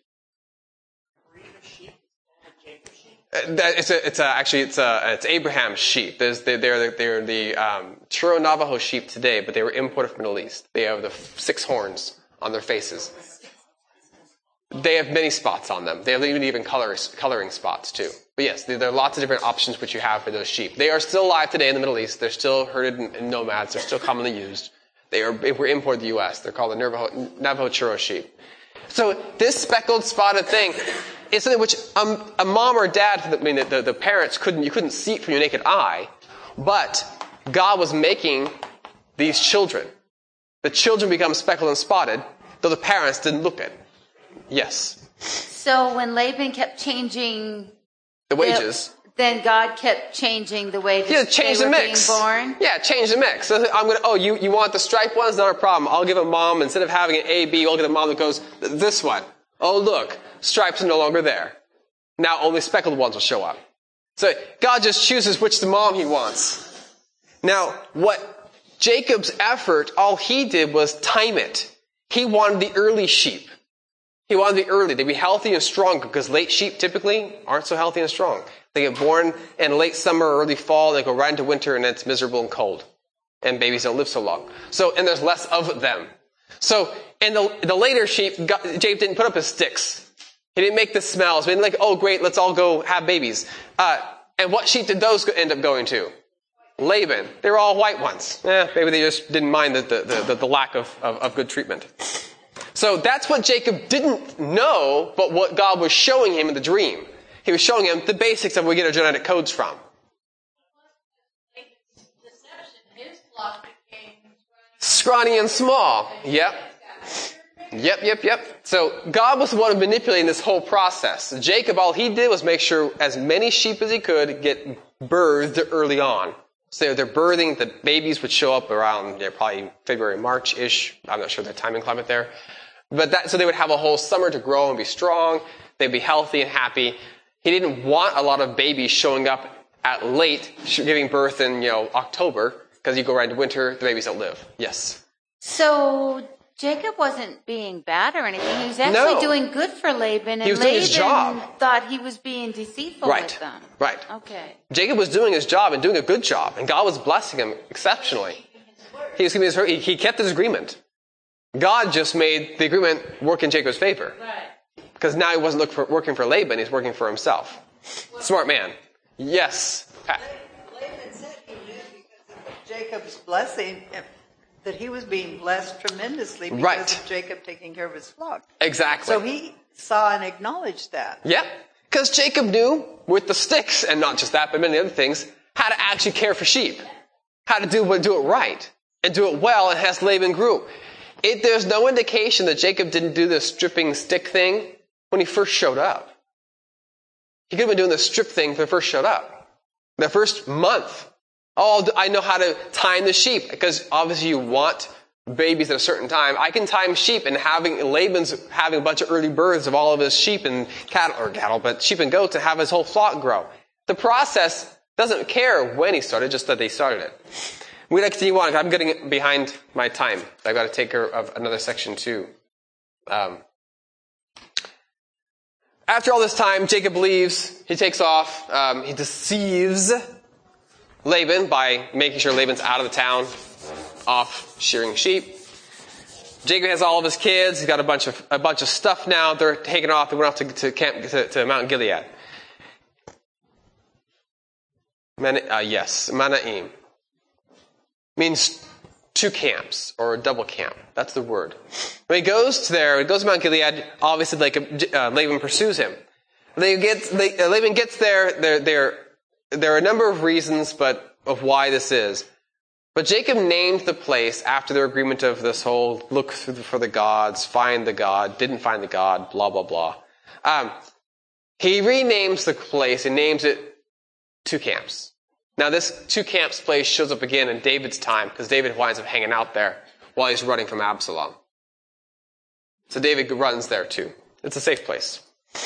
It's Abraham's sheep. They're the Churo Navajo sheep today, but they were imported from the Middle East. They have the 6 horns on their faces. They have many spots on them. They have even coloring spots too. But yes, there are lots of different options which you have for those sheep. They are still alive today in the Middle East. They're still herded in nomads. They're still commonly used. They were imported to the U.S. They're called the Navajo Churo sheep. So this speckled, spotted thing is something which a mom or dad, the parents you couldn't see it from your naked eye, but God was making these children. The children become speckled and spotted, though the parents didn't look it. Yes. So when Laban kept changing the wages, then God kept changing the way that they were being born? Yeah, change the mix. So you want the striped ones? Not a problem. I'll give a mom, instead of having an A, B, I'll get a mom that goes, this one. Oh, look, stripes are no longer there. Now only speckled ones will show up. So God just chooses which the mom he wants. Now, what Jacob's effort, all he did was time it. He wanted the early sheep. He wanted the early. They'd be healthy and strong, because late sheep typically aren't so healthy and strong. They get born in late summer or early fall, they go right into winter, and it's miserable and cold. And babies don't live so long. And there's less of them. So, in the later sheep, Jacob didn't put up his sticks. He didn't make the smells. He didn't like, oh great, let's all go have babies. And what sheep did those end up going to? Laban. They were all white ones. Maybe they just didn't mind the lack of good treatment. So that's what Jacob didn't know, but what God was showing him in the dream. He was showing him the basics of where we get our genetic codes from. Scrawny and small. Yep. So God was the one manipulating this whole process. Jacob, all he did was make sure as many sheep as he could get birthed early on. So they're birthing, the babies would show up around probably February, March-ish. I'm not sure the timing climate there. But so they would have a whole summer to grow and be strong. They'd be healthy and happy. He didn't want a lot of babies showing up at late, giving birth in, October, because you go right into winter, the babies don't live. Yes. So Jacob wasn't being bad or anything. He was actually doing good for Laban, and Laban thought he was being deceitful with them. Right. Okay. Jacob was doing his job and doing a good job, and God was blessing him exceptionally. He kept his agreement. God just made the agreement work in Jacob's favor. Right. Because now he wasn't working for Laban, he's working for himself. Smart man. Yes, Pat. Laban said he knew because of Jacob's blessing, that he was being blessed tremendously because of Jacob taking care of his flock. Exactly. So he saw and acknowledged that. Yeah, because Jacob knew with the sticks, and not just that, but many other things, how to actually care for sheep. How to do it right, and do it well, and as Laban grew. There's no indication that Jacob didn't do this stripping stick thing when he first showed up. He could have been doing the strip thing when he first showed up. The first month. Oh, I know how to time the sheep, because obviously you want babies at a certain time. I can time sheep, and Laban's having a bunch of early births of all of his sheep and cattle, but sheep and goats, to have his whole flock grow. The process doesn't care when he started, just that they started it. We'd like to continue on. I'm getting behind my time. I've got to take care of another section too. After all this time, Jacob leaves. He takes off. He deceives Laban by making sure Laban's out of the town, off shearing sheep. Jacob has all of his kids. He's got a bunch of stuff now. They're taken off. They went off to camp to Mount Gilead. Manaim means 2 camps, or a double camp. That's the word. When he goes to Mount Gilead, obviously Laban pursues him. Laban gets there. There are a number of reasons of why this is. But Jacob named the place after their agreement of this whole look for the gods, find the God, didn't find the God, blah, blah, blah. He renames the place and names it 2 camps. Now this two camps place shows up again in David's time because David winds up hanging out there while he's running from Absalom. So David runs there too. It's a safe place.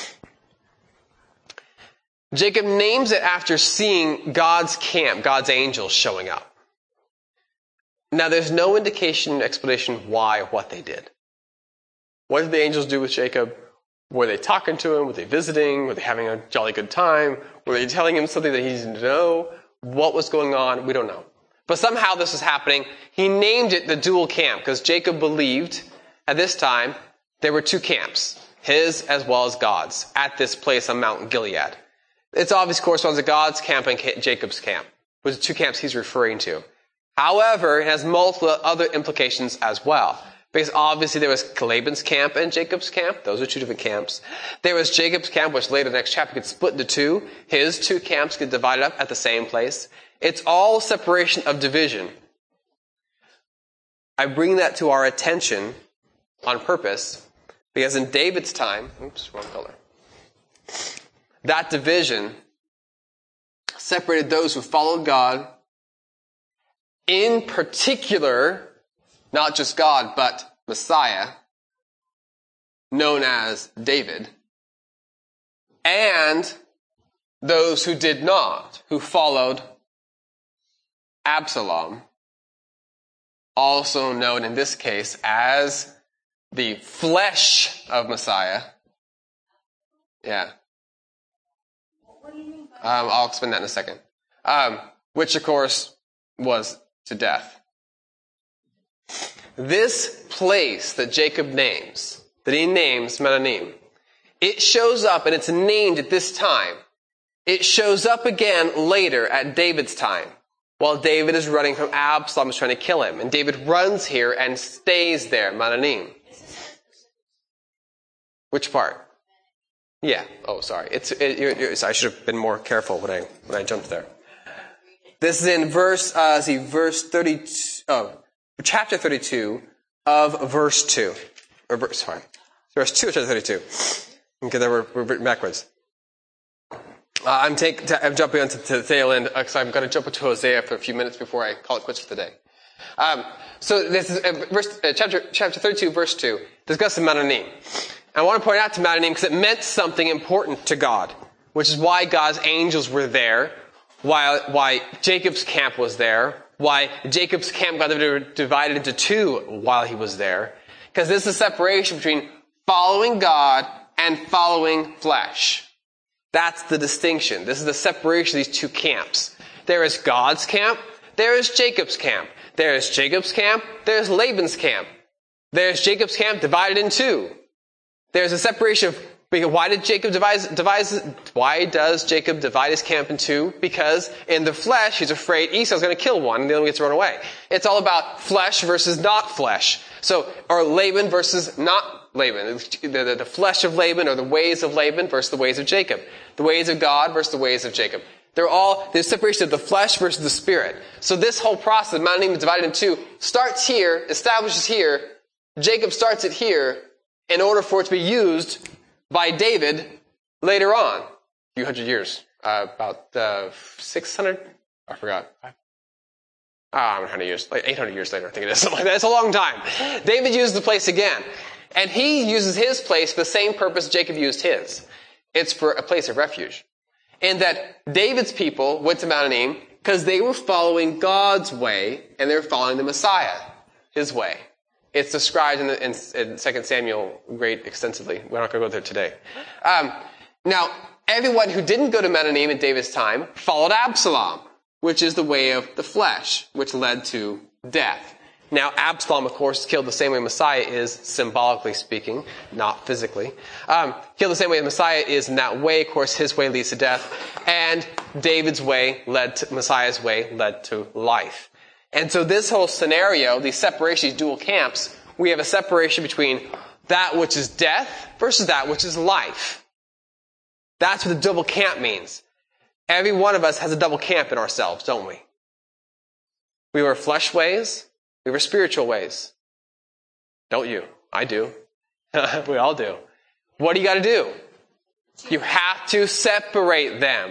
Jacob names it after seeing God's camp, God's angels showing up. Now there's no indication, explanation why or what they did. What did the angels do with Jacob? Were they talking to him? Were they visiting? Were they having a jolly good time? Were they telling him something that he didn't know? What was going on? We don't know. But somehow this was happening. He named it the dual camp because Jacob believed at this time there were two camps, his as well as God's, at this place on Mount Gilead. It's obvious corresponds to God's camp and Jacob's camp, which are the two camps he's referring to. However, it has multiple other implications as well. Because obviously there was Laban's camp and Jacob's camp. Those are two different camps. There was Jacob's camp, which later the next chapter gets split into two. His two camps get divided up at the same place. It's all separation of division. I bring that to our attention on purpose because in David's time, oops, wrong color. That division separated those who followed God, in particular, not just God, but Messiah, known as David, and those who did not, who followed Absalom, also known in this case as the flesh of Messiah. Yeah. I'll explain that in a second. Which, of course, was to death. This place that Jacob names, that he names Mahanaim, it shows up, and it's named at this time. It shows up again later at David's time, while David is running from Absalom, is trying to kill him. And David runs here and stays there, Mahanaim. Which part? Yeah. Oh, sorry. I should have been more careful when I jumped there. This is in verse 32. Chapter 32 of verse 2. Verse 2 of chapter 32. Okay, then we're written backwards. I'm jumping onto the tail end because I'm going to jump into Hosea for a few minutes before I call it quits for the day. So this is chapter 32, verse 2, discussing Mahanaim. I want to point out to Mahanaim because it meant something important to God, which is why God's angels were there, why Jacob's camp was there, why Jacob's camp got divided into two while he was there. Because this is a separation between following God and following flesh. That's the distinction. This is the separation of these two camps. There is God's camp, there is Jacob's camp. There is Jacob's camp, there's Laban's camp. There's Jacob's camp divided in two. There's a separation of, why does Jacob divide his camp in two? Because in the flesh, he's afraid Esau's going to kill one and the other one gets to run away. It's all about flesh versus not flesh. Or Laban versus not Laban. The flesh of Laban or the ways of Laban versus the ways of Jacob. The ways of God versus the ways of Jacob. There's separation of the flesh versus the spirit. So this whole process, Mahanaim is divided in two, starts here, establishes here. Jacob starts it here in order for it to be used by David later on. A few hundred years. About 600? I forgot. How many years? Like 800 years later, I think it is. Something like that. It's a long time. David used the place again. And he uses his place for the same purpose Jacob used his. It's for a place of refuge. And that David's people went to Mahanaim because they were following God's way and they were following the Messiah, his way. It's described in 2 Samuel extensively. We're not going to go there today. Now, everyone who didn't go to Mahanaim in David's time followed Absalom, which is the way of the flesh, which led to death. Now, Absalom, of course, is killed the same way Messiah is, symbolically speaking, not physically. Killed the same way Messiah is in that way. Of course, his way leads to death. And David's way Messiah's way led to life. And so this whole scenario, these separations, these dual camps, we have a separation between that which is death versus that which is life. That's what the double camp means. Every one of us has a double camp in ourselves, don't we? We were flesh ways, we were spiritual ways. Don't you? I do. We all do. What do you got to do? You have to separate them.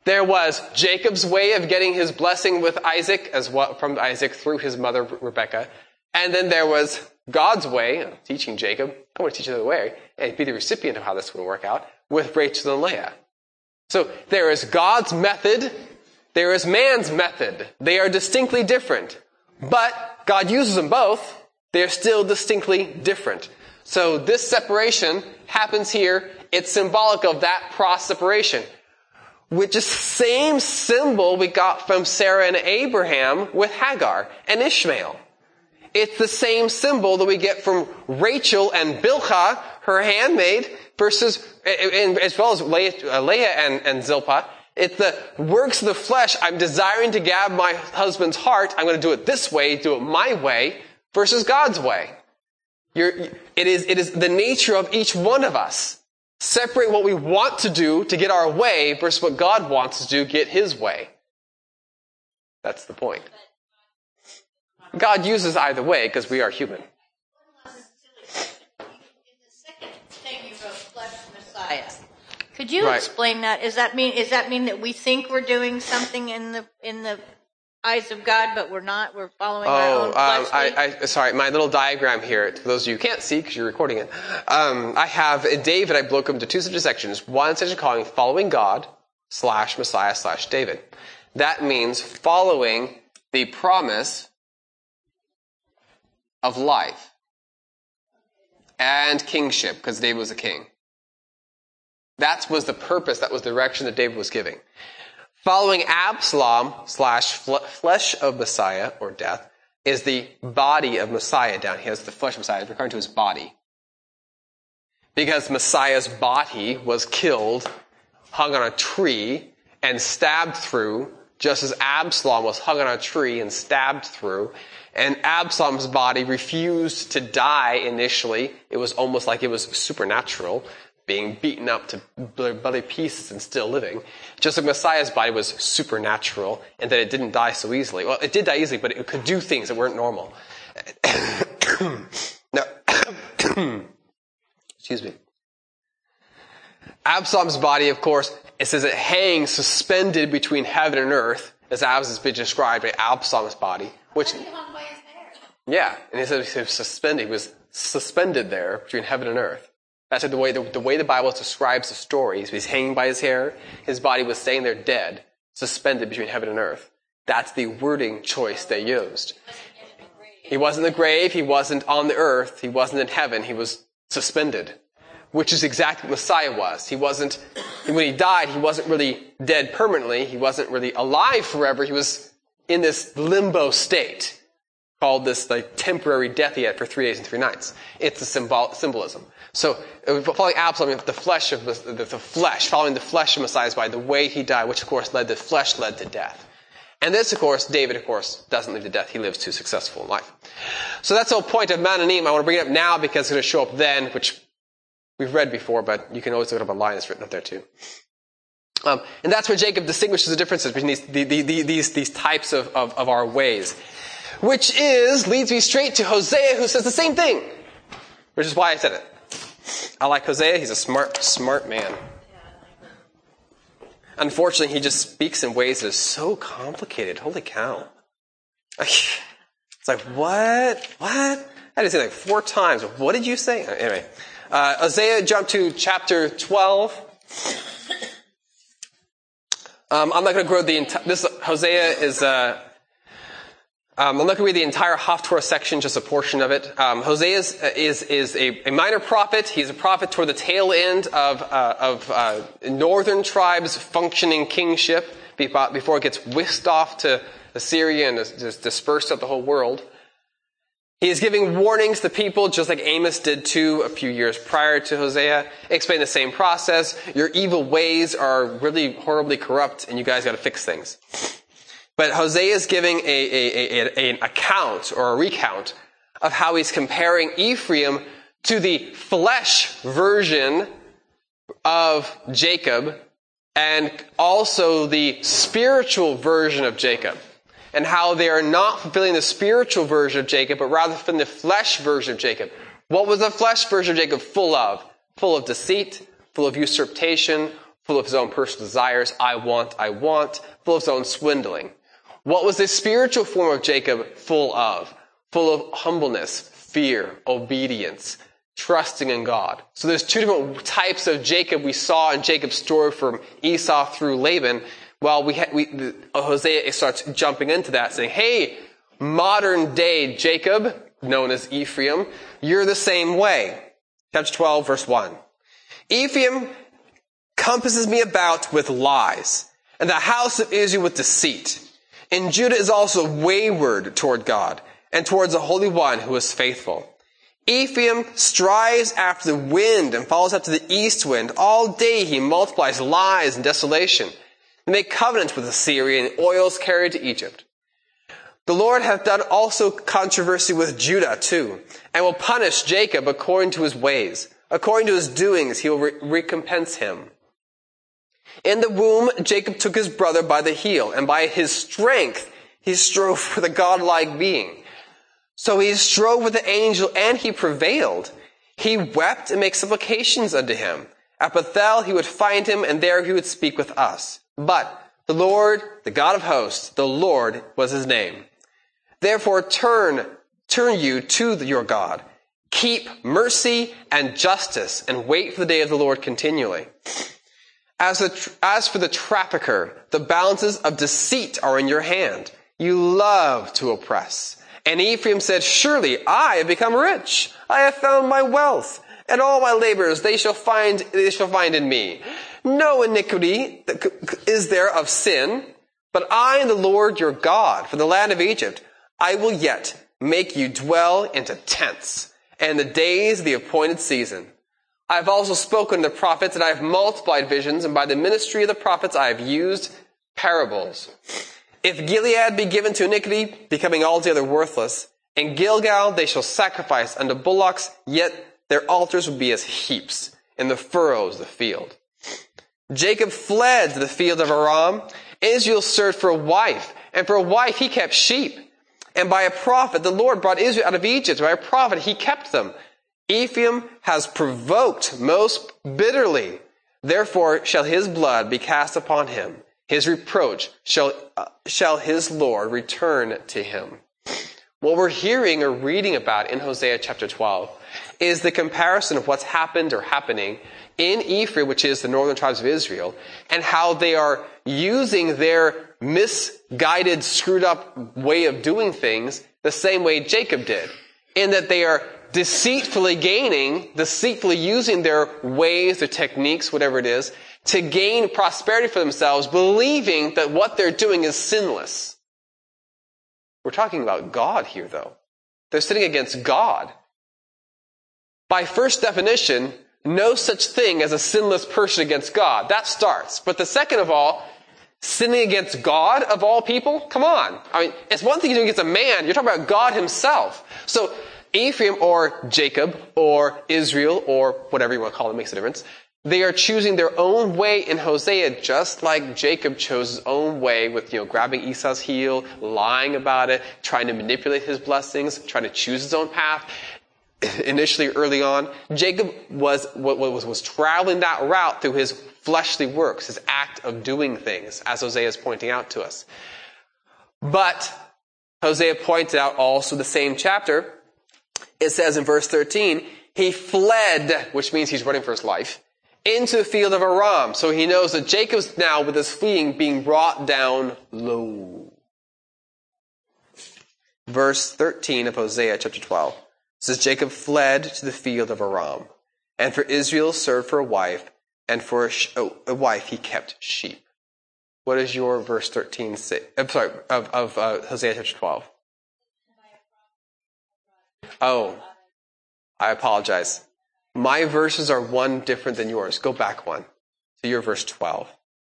There was Jacob's way of getting his blessing with Isaac, as well from Isaac through his mother Rebekah. And then there was God's way of teaching Jacob. I want to teach you the way and be the recipient of how this would work out with Rachel and Leah. So there is God's method. There is man's method. They are distinctly different. But God uses them both. They are still distinctly different. So this separation happens here. It's symbolic of that cross-separation, which is the same symbol we got from Sarah and Abraham with Hagar and Ishmael. It's the same symbol that we get from Rachel and Bilhah, her handmaid, versus, as well as Leah and Zilpah. It's the works of the flesh. I'm desiring to grab my husband's heart. I'm going to do it this way, do it my way, versus God's way. It is the nature of each one of us. Separate what we want to do to get our way versus what God wants to do, get his way. That's the point. God uses either way because we are human. In the second thing you wrote, flesh Messiah. Could you explain that? Does that mean that we think we're doing something in the eyes of God, but we're not? We're following our own fleshly? Sorry, my little diagram here, for those of you who can't see because you're recording it, I have David, I broke him into two subject sections. One section calling following God / Messiah / David. That means following the promise of life and kingship, because David was a king. That was the purpose, that was the direction that David was giving. Following Absalom / flesh of Messiah, or death, is the body of Messiah down here. It's the flesh of Messiah, it's referring to his body. Because Messiah's body was killed, hung on a tree, and stabbed through, just as Absalom was hung on a tree and stabbed through. And Absalom's body refused to die initially. It was almost like it was supernatural, being beaten up to bloody pieces and still living. Just like Messiah's body was supernatural and that it didn't die so easily. Well, it did die easily, but it could do things that weren't normal. Now, excuse me. Absalom's body, of course, it says it hangs suspended between heaven and earth, as has been described by Absalom's body. Which, yeah, and he said he was suspended there between heaven and earth. That's the way the Bible describes the story. He's hanging by his hair. His body was staying there dead, suspended between heaven and earth. That's the wording choice they used. He wasn't in the grave. He wasn't on the earth. He wasn't in heaven. He was suspended, which is exactly what Messiah was. When he died, he wasn't really dead permanently. He wasn't really alive forever. He was in this limbo state called this temporary death he had for 3 days and 3 nights. It's a symbolism. So following Absalom, the flesh, following the flesh of Messiah's body, the way he died, which of course led to death. And this, of course, David, of course, doesn't live to death. He lives too successful in life. So that's the whole point of Mahanaim. I want to bring it up now because it's going to show up then, which we've read before, but you can always look up a line that's written up there too. And that's where Jacob distinguishes the differences between these types of our ways. Which leads me straight to Hosea, who says the same thing. Which is why I said it. I like Hosea. He's a smart man. Unfortunately, he just speaks in ways that are so complicated. Holy cow. It's like, what? I had to say 4 times. What did you say? Anyway. Hosea, jump to chapter 12. I'm not going to go the entire... Hosea is... I'm not going to read the entire Haftorah section, just a portion of it. Hosea is a minor prophet. He's a prophet toward the tail end of northern tribes' functioning kingship before it gets whisked off to Assyria and is dispersed out the whole world. He is giving warnings to people, just like Amos did too a few years prior to Hosea. Explain the same process. Your evil ways are really horribly corrupt, and you guys got to fix things. But Hosea is giving an account or a recount of how he's comparing Ephraim to the flesh version of Jacob and also the spiritual version of Jacob. And how they are not fulfilling the spiritual version of Jacob, but rather fulfilling the flesh version of Jacob. What was the flesh version of Jacob full of? Full of deceit, full of usurpation, full of his own personal desires, I want, full of his own swindling. What was the spiritual form of Jacob full of? Full of humbleness, fear, obedience, trusting in God. So there's two different types of Jacob we saw in Jacob's story from Esau through Laban. Well, Hosea starts jumping into that, saying, hey, modern day Jacob, known as Ephraim, you're the same way. Chapter 12, verse 1. Ephraim compasses me about with lies, and the house of Israel with deceit. And Judah is also wayward toward God, and towards the Holy One who is faithful. Ephraim strives after the wind and follows after the east wind. All day he multiplies lies and desolation. They make covenants with Assyria, and oil is carried to Egypt. The Lord hath done also controversy with Judah too, and will punish Jacob according to his ways. According to his doings he will recompense him. In the womb Jacob took his brother by the heel, and by his strength he strove for the godlike being. So he strove with the angel, and he prevailed. He wept and made supplications unto him. At Bethel he would find him, and there he would speak with us. But the Lord, the God of hosts, the Lord was his name. Therefore turn you to your God. Keep mercy and justice, and wait for the day of the Lord continually. As for the trafficker, the balances of deceit are in your hand. You love to oppress. And Ephraim said, surely I have become rich. I have found my wealth, and all my labors they shall find in me. No iniquity is there of sin, but I am the Lord your God. For the land of Egypt, I will yet make you dwell into tents, and the days of the appointed season. I have also spoken to the prophets, and I have multiplied visions, and by the ministry of the prophets I have used parables. If Gilead be given to iniquity, becoming altogether worthless, in Gilgal they shall sacrifice unto bullocks, yet their altars will be as heaps in the furrows of the field. Jacob fled to the field of Aram. Israel served for a wife, and for a wife he kept sheep. And by a prophet the Lord brought Israel out of Egypt. By a prophet he kept them. Ephraim has provoked most bitterly. Therefore shall his blood be cast upon him. His reproach shall his Lord return to him. What we're hearing or reading about in Hosea chapter 12 is the comparison of what's happened or happening in Ephraim, which is the northern tribes of Israel, and how they are using their misguided, screwed up way of doing things the same way Jacob did, in that they are deceitfully using their ways, their techniques, whatever it is, to gain prosperity for themselves, believing that what they're doing is sinless. We're talking about God here, though. They're sitting against God. By first definition, no such thing as a sinless person against God. That starts. But the second of all, sinning against God of all people? Come on. I mean, it's one thing you're doing against a man. You're talking about God himself. So Ephraim or Jacob or Israel or whatever you want to call it makes a difference. They are choosing their own way in Hosea, just like Jacob chose his own way with, grabbing Esau's heel, lying about it, trying to manipulate his blessings, trying to choose his own path. Initially, early on, Jacob was traveling that route through his fleshly works, his act of doing things, as Hosea is pointing out to us. But Hosea points out also the same chapter. It says in verse 13, he fled, which means he's running for his life, into the field of Aram. So he knows that Jacob's now, with his fleeing, being brought down low. Verse 13 of Hosea chapter 12 says, Jacob fled to the field of Aram, and for Israel served for a wife, and for a wife he kept sheep. What does your verse 13 say? I'm sorry, of Hosea chapter 12. Oh, I apologize. My verses are one different than yours. Go back one to your verse 12.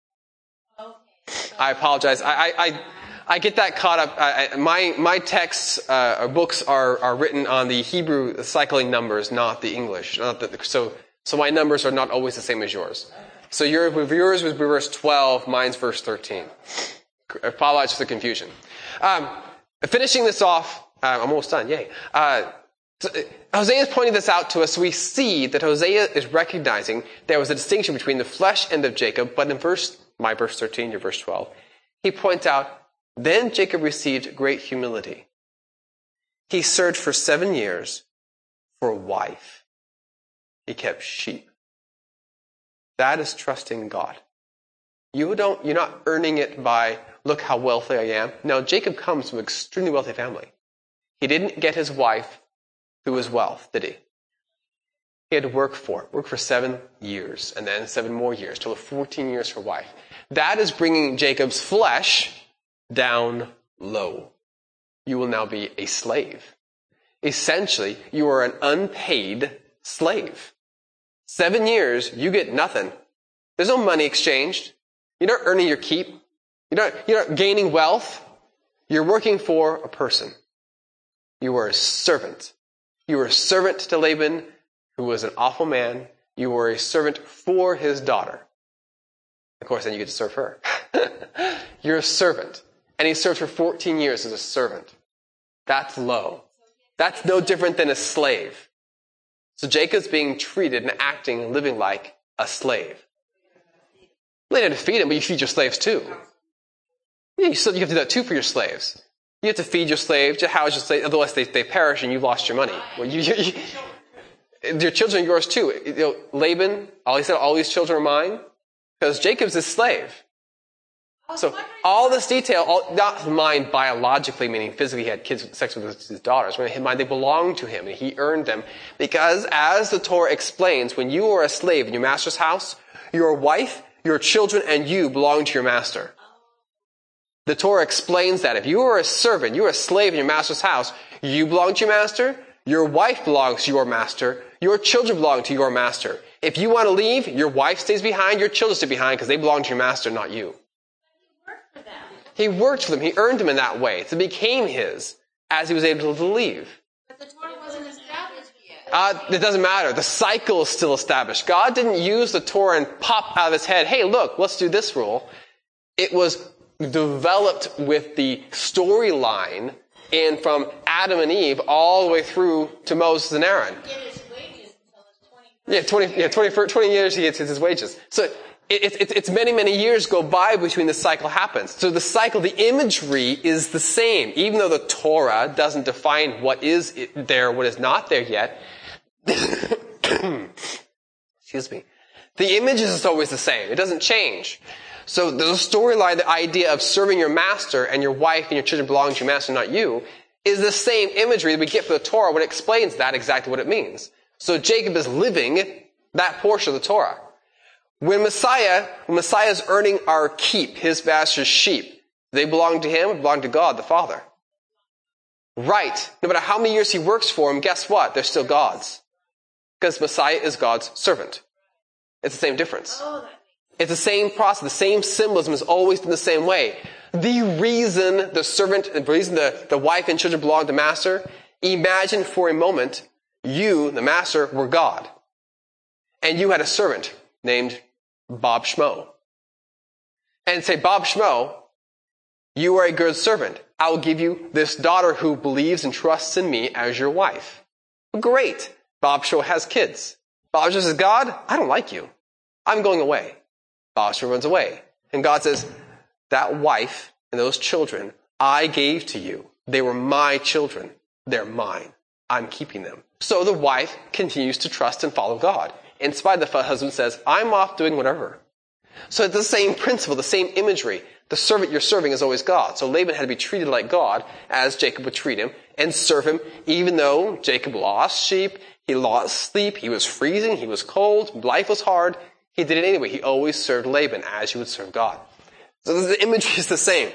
I apologize. I get that caught up. My texts or books are written on the Hebrew cycling numbers, not the English. So my numbers are not always the same as yours. So yours was verse 12, mine's verse 13. I apologize for the confusion. Finishing this off, I'm almost done. Yay. So Hosea is pointing this out to us. So we see that Hosea is recognizing there was a distinction between the flesh end of Jacob, but in my verse 13, your verse 12, he points out, then Jacob received great humility. He served for 7 years for a wife. He kept sheep. That is trusting God. You're not earning it by, look how wealthy I am. No, Jacob comes from an extremely wealthy family. He didn't get his wife through his wealth, did he? He had to work for 7 years, and then 7 more years, till 14 years for a wife. That is bringing Jacob's flesh down low. You will now be a slave. Essentially, you are an unpaid slave. 7 years, you get nothing. There's no money exchanged. You're not earning your keep. You're not gaining wealth. You're working for a person. You are a servant. You were a servant to Laban, who was an awful man. You were a servant for his daughter. Of course, then you get to serve her. You're a servant. And he served for 14 years as a servant. That's low. That's no different than a slave. So Jacob's being treated and acting and living like a slave. You don't have to feed him, but you feed your slaves too. Yeah, you have to do that too for your slaves. You have to feed your slaves, to house your slaves, otherwise they perish and you've lost your money. Well, your children are yours too. Laban, he said, all these children are mine, because Jacob's his slave. So all this detail, not mine biologically, meaning physically he had sex with his daughters, but in mind they belonged to him and he earned them. Because as the Torah explains, when you are a slave in your master's house, your wife, your children, and you belong to your master. The Torah explains that. If you are a servant, you are a slave in your master's house, you belong to your master, your wife belongs to your master, your children belong to your master. If you want to leave, your wife stays behind, your children stay behind, because they belong to your master, not you. He worked for them. He earned them in that way. So it became his as he was able to leave. But the Torah wasn't established yet. It doesn't matter. The cycle is still established. God didn't use the Torah and pop out of his head, hey, look, let's do this rule. It was developed with the storyline and from Adam and Eve all the way through to Moses and Aaron. Yeah, 20 years he gets his wages. So it's many, many years go by between the cycle happens. So the cycle, the imagery is the same. Even though the Torah doesn't define what is there, what is not there yet. Excuse me. The image is always the same. It doesn't change. So there's a storyline, the idea of serving your master and your wife and your children belong to your master, not you, is the same imagery that we get from the Torah when it explains that exactly what it means. So Jacob is living that portion of the Torah. When Messiah is earning our keep, his master's sheep, they belong to him, belong to God, the Father. Right. No matter how many years he works for him, guess what? They're still God's. Because Messiah is God's servant. It's the same difference. It's the same process. The same symbolism has always been the same way. The reason the servant, the reason the wife and children belong to the master, imagine for a moment, you, the master, were God. And you had a servant named Bob Schmo. And say, Bob Schmo, you are a good servant. I will give you this daughter who believes and trusts in me as your wife. Great. Bob Schmo has kids. Bob Schmo says, God, I don't like you. I'm going away. Bob Schmo runs away. And God says, that wife and those children I gave to you. They were my children. They're mine. I'm keeping them. So the wife continues to trust and follow God. In spite of the husband says, I'm off doing whatever. So it's the same principle, the same imagery. The servant you're serving is always God. So Laban had to be treated like God as Jacob would treat him and serve him, even though Jacob lost sheep, he lost sleep, he was freezing, he was cold, life was hard. He did it anyway. He always served Laban as he would serve God. So the imagery is the same.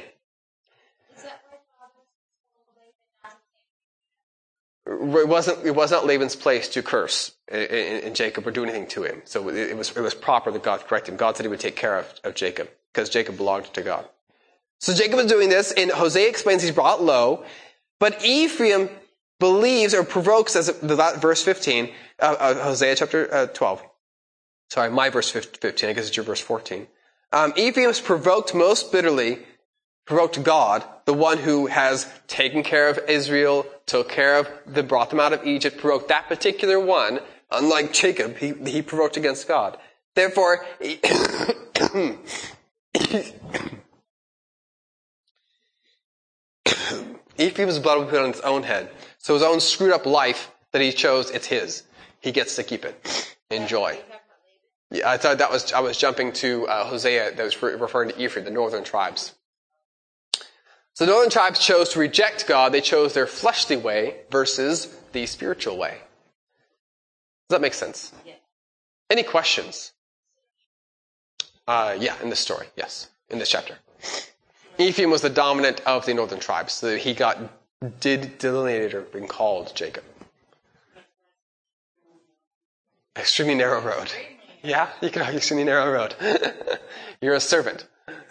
It was not Laban's place to curse in Jacob or do anything to him. So it was proper that God corrected him. God said he would take care of Jacob because Jacob belonged to God. So Jacob is doing this, and Hosea explains he's brought low, but Ephraim believes or provokes, as verse 15, Hosea chapter 12. Sorry, my verse 15, I guess it's your verse 14. Ephraim is provoked most bitterly provoked God, the one who has taken care of Israel, brought them out of Egypt, provoked that particular one, unlike Jacob, he provoked against God. Therefore, Ephraim's blood will be put on his own head. So his own screwed up life that he chose, it's his. He gets to keep it. Enjoy. Yeah, I thought I was jumping to Hosea that was referring to Ephraim, the northern tribes. So the northern tribes chose to reject God. They chose their fleshly way versus the spiritual way. Does that make sense? Yeah. Any questions? In this story, yes. In this chapter. Ephraim was the dominant of the northern tribes. So he got delineated or been called Jacob. Extremely narrow road. Yeah, you can argue extremely narrow road. You're a servant.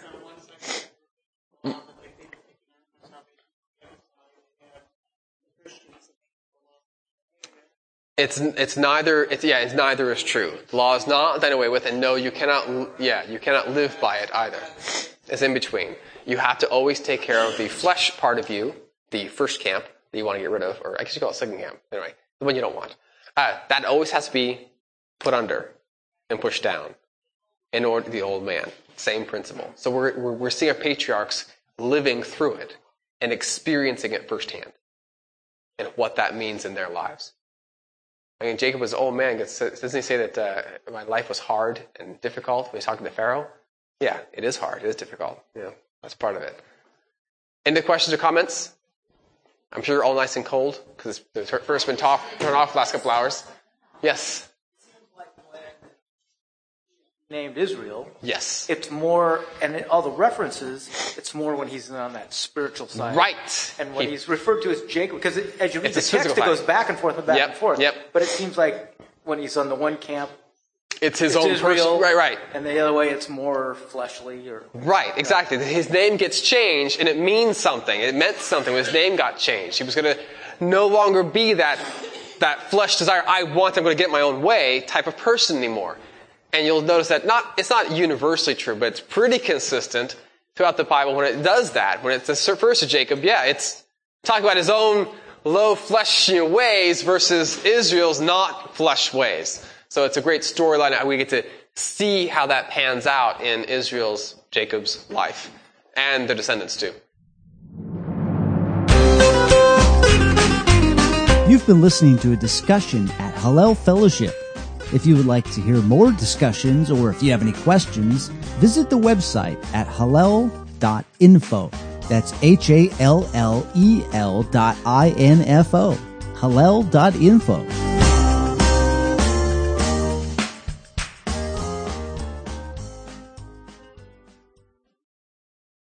It's neither is true. The law is not done away with, and no, you cannot live by it either. It's in between. You have to always take care of the flesh part of you, the first camp that you want to get rid of, or I guess you call it second camp. Anyway, the one you don't want. That always has to be put under and pushed down in order to the old man. Same principle. So we're seeing our patriarchs living through it and experiencing it firsthand and what that means in their lives. I mean, Jacob was an old man. Doesn't he say that my life was hard and difficult when he's talking to Pharaoh? Yeah, it is hard. It is difficult. Yeah, that's part of it. Any questions or comments? I'm sure you're all nice and cold because the first been turned off the last couple hours. Yes. Named Israel. Yes. It's more, and all the references, it's more when he's on that spiritual side. Right. And when he's referred to as Jacob, because as you read the text, it goes back and forth and back and forth. Yep. But it seems like when he's on the one camp, it's his own person. Right. And the other way, it's more fleshly. Right, exactly. His name gets changed, and it means something. It meant something when his name got changed. He was going to no longer be that flesh desire, I'm going to get my own way type of person anymore. And you'll notice that it's not universally true, but it's pretty consistent throughout the Bible when it does that. When it's refers to Jacob, it's talking about his own low flesh ways versus Israel's not flesh ways. So it's a great storyline how we get to see how that pans out in Jacob's life, and their descendants too. You've been listening to a discussion at Hallel Fellowship. If you would like to hear more discussions or if you have any questions, visit the website at hallel.info. That's HALLEL.info. Hallel.info.